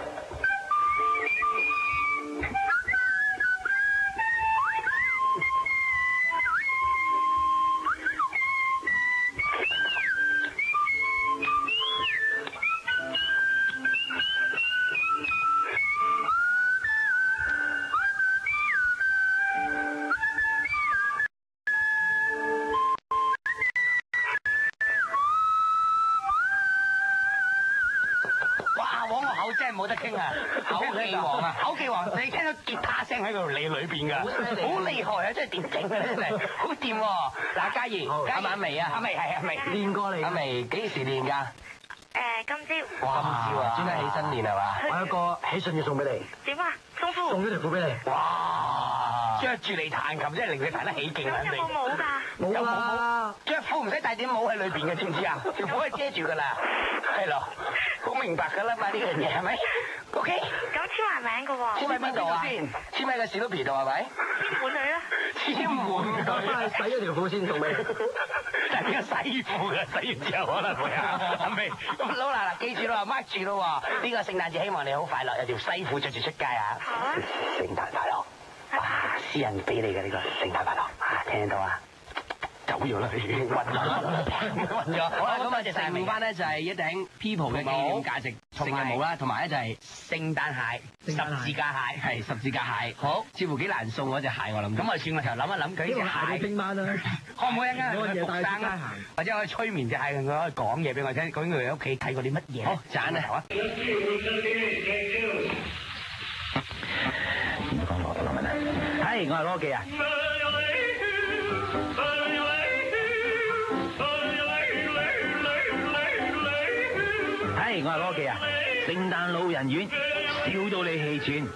冇得傾啊！口技王啊！口技王，你聽到吉他聲喺度你裏邊㗎，好厲害啊！真係點整嘅真係，好掂喎！嗱，嘉怡，阿阿眉啊，阿眉係阿眉， 練過嚟。 阿眉幾時練㗎？ 誒，今朝。 哇！今朝啊，專登起身練係嘛？ 我有個喜訊要送俾你。 點啊？送褲。 送咗條褲俾你。 哇！着住嚟彈琴真係令佢彈得起勁啊！肯定。 有冇帽㗎？ 冇啦。 着褲唔使戴點帽喺裏邊嘅，知唔知啊？條褲係遮住㗎啦。係咯，好明白㗎啦嘛呢樣嘢係咪 ？OK。 咁簽埋名㗎喎。 簽喺邊度啊？簽喺個史努比度係咪？ 簽滿佢啦。 簽滿佢。 翻去洗咗條褲先送俾你。 但係呢個洗褲嘅，洗完之後可能會啊，係咪？咁好啦嗱，記住啦，mark 住咯喎。呢個聖誕節希望你好快樂，有條西褲着住出街啊！ 好啊。 聖誕快樂！哇，私人俾你嘅呢個聖誕快樂啊，聽到啊？走咗啦，已經暈咗，暈咗。好啦，咁啊，就剩翻咧就係一頂 People 嘅紀念價值性嘅帽啦，同埋咧就係聖誕鞋、十字架鞋，係十字架鞋。好，似乎幾難送嗰隻鞋我諗。咁我轉個頭諗一諗，佢隻鞋聽晚啦， 可唔可以一間去復生啊？或者可以催眠隻鞋，佢可以講嘢俾我聽，究竟佢喺屋企睇過啲乜嘢？好，賺啊！好啊。唔講我得啦，咪啦。係，我係羅記啊。係，我係羅記啊！聖誕老人院笑到你氣喘。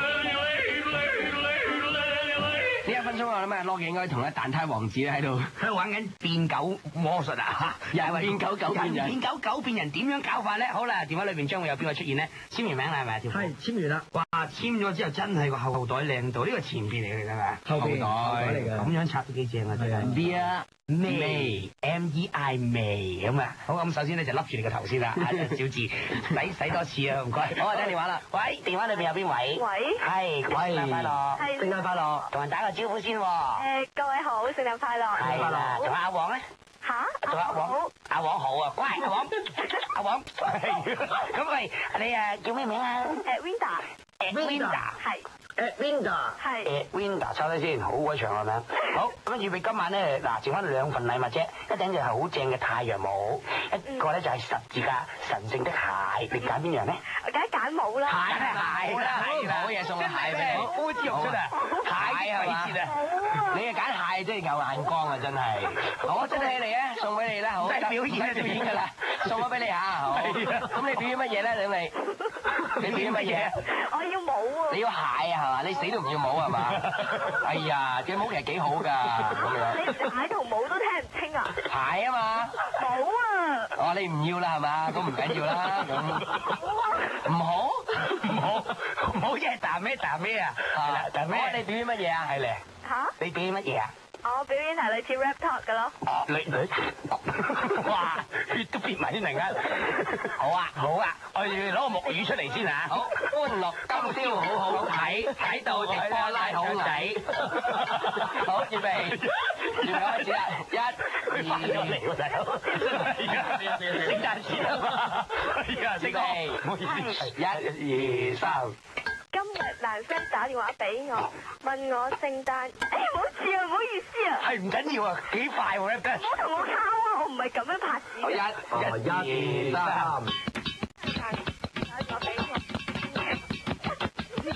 呢一分鐘啊，咁啊，羅記應該同阿蛋撻王子喺度喺度玩緊變狗魔術啊！又係變狗狗變人，變狗狗變人點樣搞法咧？好啦，電話裏邊將會有邊個出現咧？簽完名啦係咪？ 係簽完啦。 哇！簽咗之後真係個後袋靚到，呢個前邊嚟嘅係咪？ 後袋嚟嘅， 咁樣插都幾正啊！真係。Dear May M E I May 咁啊，好咁首先咧就笠住你個頭先啦，小字洗洗多次啊，唔該。好啊，聽電話啦。喂，電話裏邊有邊位？ 喂。 係。喂。聖誕快樂。 係。 聖誕快樂。同人打個招呼先喎。 誒，各位好，聖誕快樂。 係啦。同阿黃咧？ 吓？ 同阿黃。阿黃好啊，乖，阿黃。阿黃。咁喂，你誒叫咩名啊？ 誒 Winda。 誒 Winda。 係。 誒 Winda。 係。 誒 Winda，抄低先，好鬼長個名。好，咁預備今晚咧，嗱，剩翻兩份禮物啫，一頂就係好正嘅太陽帽，一個咧就係十字架神聖的鞋，你揀邊樣咧？ 我梗係揀帽啦。 鞋係啦，係啦，好嘢送個鞋俾你，呼之欲出啊！鞋係嘛？你啊揀鞋真係有眼光啊，真係。好，真係嚟啊，送俾你啦，好。真係表演啊，表演㗎啦，送咗俾你嚇，好。咁你表演乜嘢咧？等你，你表演乜嘢？ 我要帽啊！ 你要鞋啊，係嘛？你死都唔要帽係嘛？哎呀，隻帽其實幾好㗎，咁樣。 你鞋同帽都聽唔清啊？ 鞋啊嘛。 帽啊！ 哦，你唔要啦係嘛？咁唔緊要啦，咁。唔好，唔好，唔好即係彈咩彈咩啊？啊，彈咩？你表演乜嘢啊？係咧。嚇？你表演乜嘢啊？ 我表演係類似 rap talk 嘅咯。 哦，你你，哇，血都變埋先突然間。好啊，好啊，我哋攞個木魚出嚟先嚇。好，歡樂今宵好好睇，睇到直播拉好仔。好，預備，預備開始啦！一、二，嚟喎大佬，聖誕節啊嘛，係啊，聖誕，唔好意思，一、二、三。 今日男生打電話俾我，問我聖誕，誒唔好似啊，唔好意思啊。 係唔緊要啊，幾快喎，唔好同我敲啊，我唔係咁樣拍子。 一、一、二、三。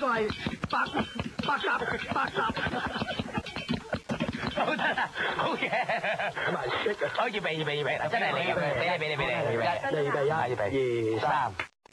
個係百百集百集。 好得啦，好嘢。咁啊，好預備預備預備，嗱真係你嘅，俾你俾你俾你，預備，預備一，預備二三。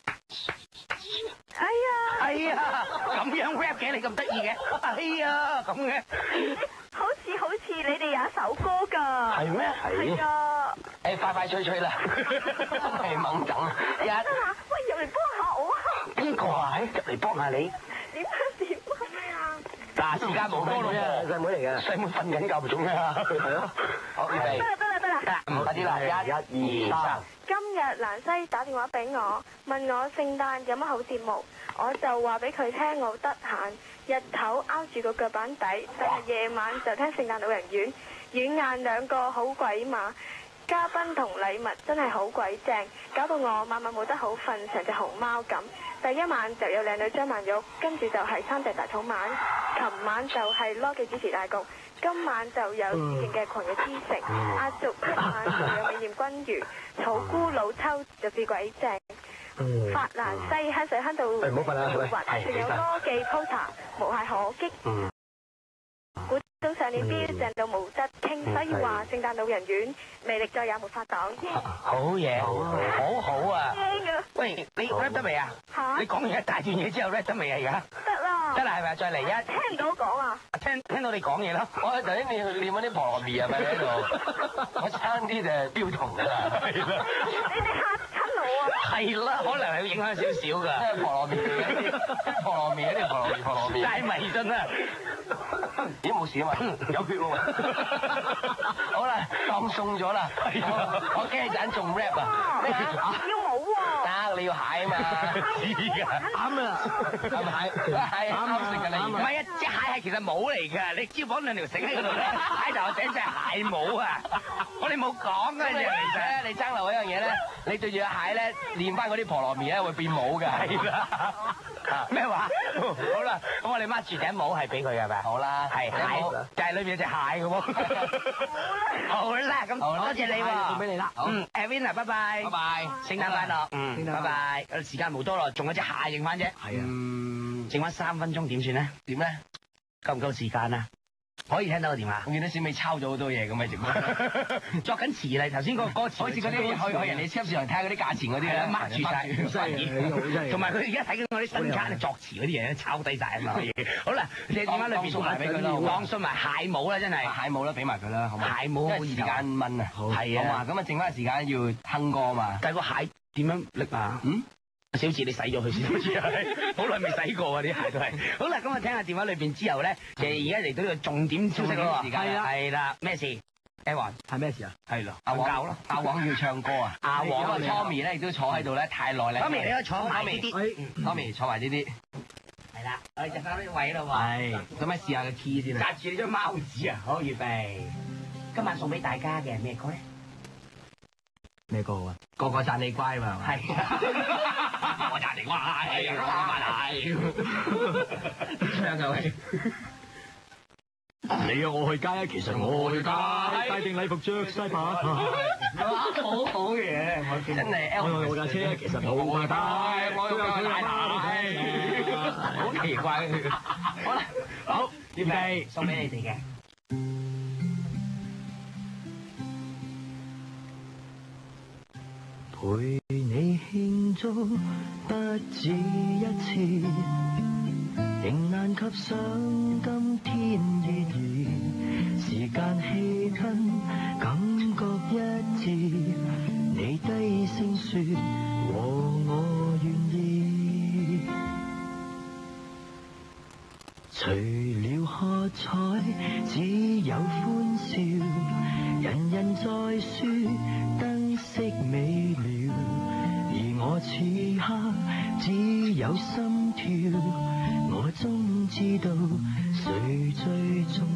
哎呀！ 哎呀，咁樣 rap 嘅你咁得意嘅，哎呀咁嘅。 好似好似你哋有一首歌㗎。 係咩？ 係啊。 誒快快脆脆啦，係猛整。一。 喂，入嚟幫下我啊！ 邊個啊？入嚟幫下你？ 點啊點啊咩啊？ 嗱，時間冇多咯喎，細妹嚟嘅，細妹瞓緊覺做咩啊？係咯。好，預備。 得啦得啦得啦。 得，快啲啦，一、一、二、三。 今日蘭西打電話俾我，問我聖誕有乜好節目，我就話俾佢聽我得閒，日頭拗住個腳板底，但係夜晚就聽聖誕老人院，軟硬兩個好鬼馬，嘉賓同禮物真係好鬼正，搞到我晚晚冇得好瞓，成隻熊貓咁。第一晚就有靚女張曼玉，跟住就係三隻大草蜢，琴晚就係羅嘅主持大局。今晚就有致敬嘅狂野之城，壓軸一晚就有美艷君如，草菇老抽就至鬼正，法蘭西香水香到滑，仲有科技 poster 無懈可擊，古董上年標正到冇得傾，所以話聖誕老人院魅力再也沒法擋。 好嘢，好好啊！喂，你 rap 得未啊？嚇！你講完一大段嘢之後 rap 得未啊？而家得啦， 得啦，係咪？再嚟一。 聽唔到講啊？ 聽聽到你講嘢咯。 我頭先你去練嗰啲婆羅面係咪喺度？我差啲就係標童㗎啦。係啦。 你哋嚇親我啊！ 係啦，可能係會影響少少㗎。 即係婆羅面嘅，婆羅面嗰啲婆羅面婆羅面。 太迷信啦！ 咦冇事啊嘛，有血喎。好啦，當送咗啦。我我驚陣仲 rap 啊！ 要冇喎。 得，你要蟹啊嘛。 知㗎。 啱啦， 係咪蟹？係啱食㗎你。 唔係啊，隻蟹係其實帽嚟㗎，你只要綁兩條繩喺嗰度咧，蟹就整隻蟹帽啊！我哋冇講㗎，你其實你爭漏一樣嘢咧，你對住個蟹咧練翻嗰啲婆羅面咧會變帽㗎。 係啦。咩話？好啦，咁我哋掹住頂帽係俾佢㗎咪？ 好啦， 係蟹，就係裏邊有隻蟹㗎喎。好啦，咁多謝你喎。 送俾你啦。 嗯 ，Evan 啊，拜拜。 拜拜， 聖誕快樂。嗯，拜拜。時間冇多咯，仲有隻蟹剩翻啫。 係啊。 剩翻三分鐘點算咧？ 點咧？ 夠唔夠時間啊？可以聽到個電話。 我見到小美抄咗好多嘢咁嘅直播。 作緊詞嚟，頭先嗰個歌詞，好似嗰啲去去人哋超市場睇下嗰啲價錢嗰啲咧，抹住晒。同埋佢而家睇緊嗰啲新卡作詞嗰啲嘢，抄低晒咁嘅嘢。好啦，你電話裏邊送埋俾佢啦，當送埋蟹帽啦，真係蟹帽啦，俾埋佢啦，好嘛？蟹帽好時間問啊，係啊，好嘛？咁啊，剩翻時間要哼歌嘛。但係個蟹點樣拎啊？嗯？小智，你洗咗佢先，好似係好耐未洗過啊！啲鞋都係。好啦，咁啊，聽下電話裏邊之後咧，其實而家嚟到呢個重點消息咯喎。係啦，係啦，咩事 ？Evan 係咩事啊？係咯，阿黃咯，阿黃要唱歌啊！阿黃啊 Tommy 咧亦都坐喺度咧，太耐啦。Tommy 你可以坐埋呢啲。Tommy 坐埋呢啲。係啦，我哋就翻呢位咯喎。係。咁咪試下個 key 先啊！紮住你張貓紙啊！好，預備。今晚送俾大家嘅咩歌咧？咩歌啊？個個讚你乖嘛，係嘛？係，我讚你乖，我讚你。唱就係。你約我去街，其實我去街，帶定禮服着西馬。好好嘢，真係。我我架車其實好大，我有佢大大，好奇怪。好啦，好，預備送俾你哋嘅。陪你慶祝不止一次，仍難及上今天依然，時間氣氛感覺一致，你低聲說和我願意，除了喝彩只有歡笑，人人在說燈飾美了，而我此刻只有心跳，我終知道誰最重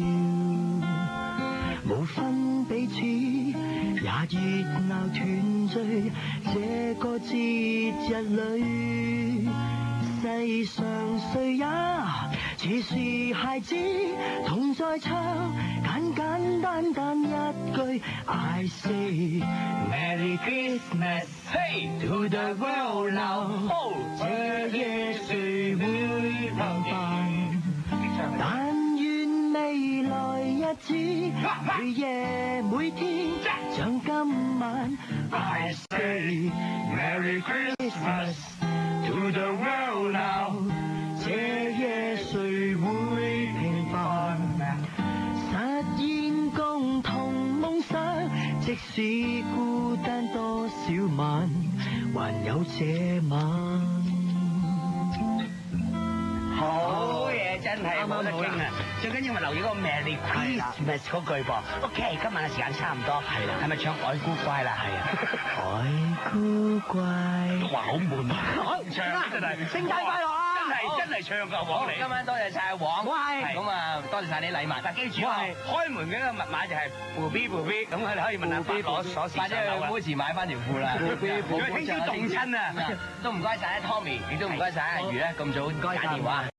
要，無分彼此也熱鬧團聚，這個節日裏世上誰也似是孩子，同在唱簡簡單單一句 I say Merry Christmas Hey to the world now， 這夜誰會每夜每天，像今晚。I say Merry Christmas to the world now。這夜誰會平凡？實現共同夢想，即使孤單多少晚，還有這晚。 好嘢，真係冇得傾啊！最緊要咪留意嗰個 Merry Christmas 嗰句噃。OK， 今晚嘅時間差唔多，係啦，係咪唱愛姑乖啦？係啊，愛姑乖。哇，好悶啊！好唔唱真係。聖誕快樂啊！真係真係唱㗎，黃你。今晚多謝晒阿黃。係。咁啊，多謝晒你禮物。但記住啊，開門嘅嗰個密碼就係 B B B B， 咁佢哋可以問下 B B 攞鎖匙。或者去古馳買翻條褲啦。B B B B。聽朝凍親啊！都唔該晒 Tommy，亦都唔該晒阿魚咧，咁早打電話。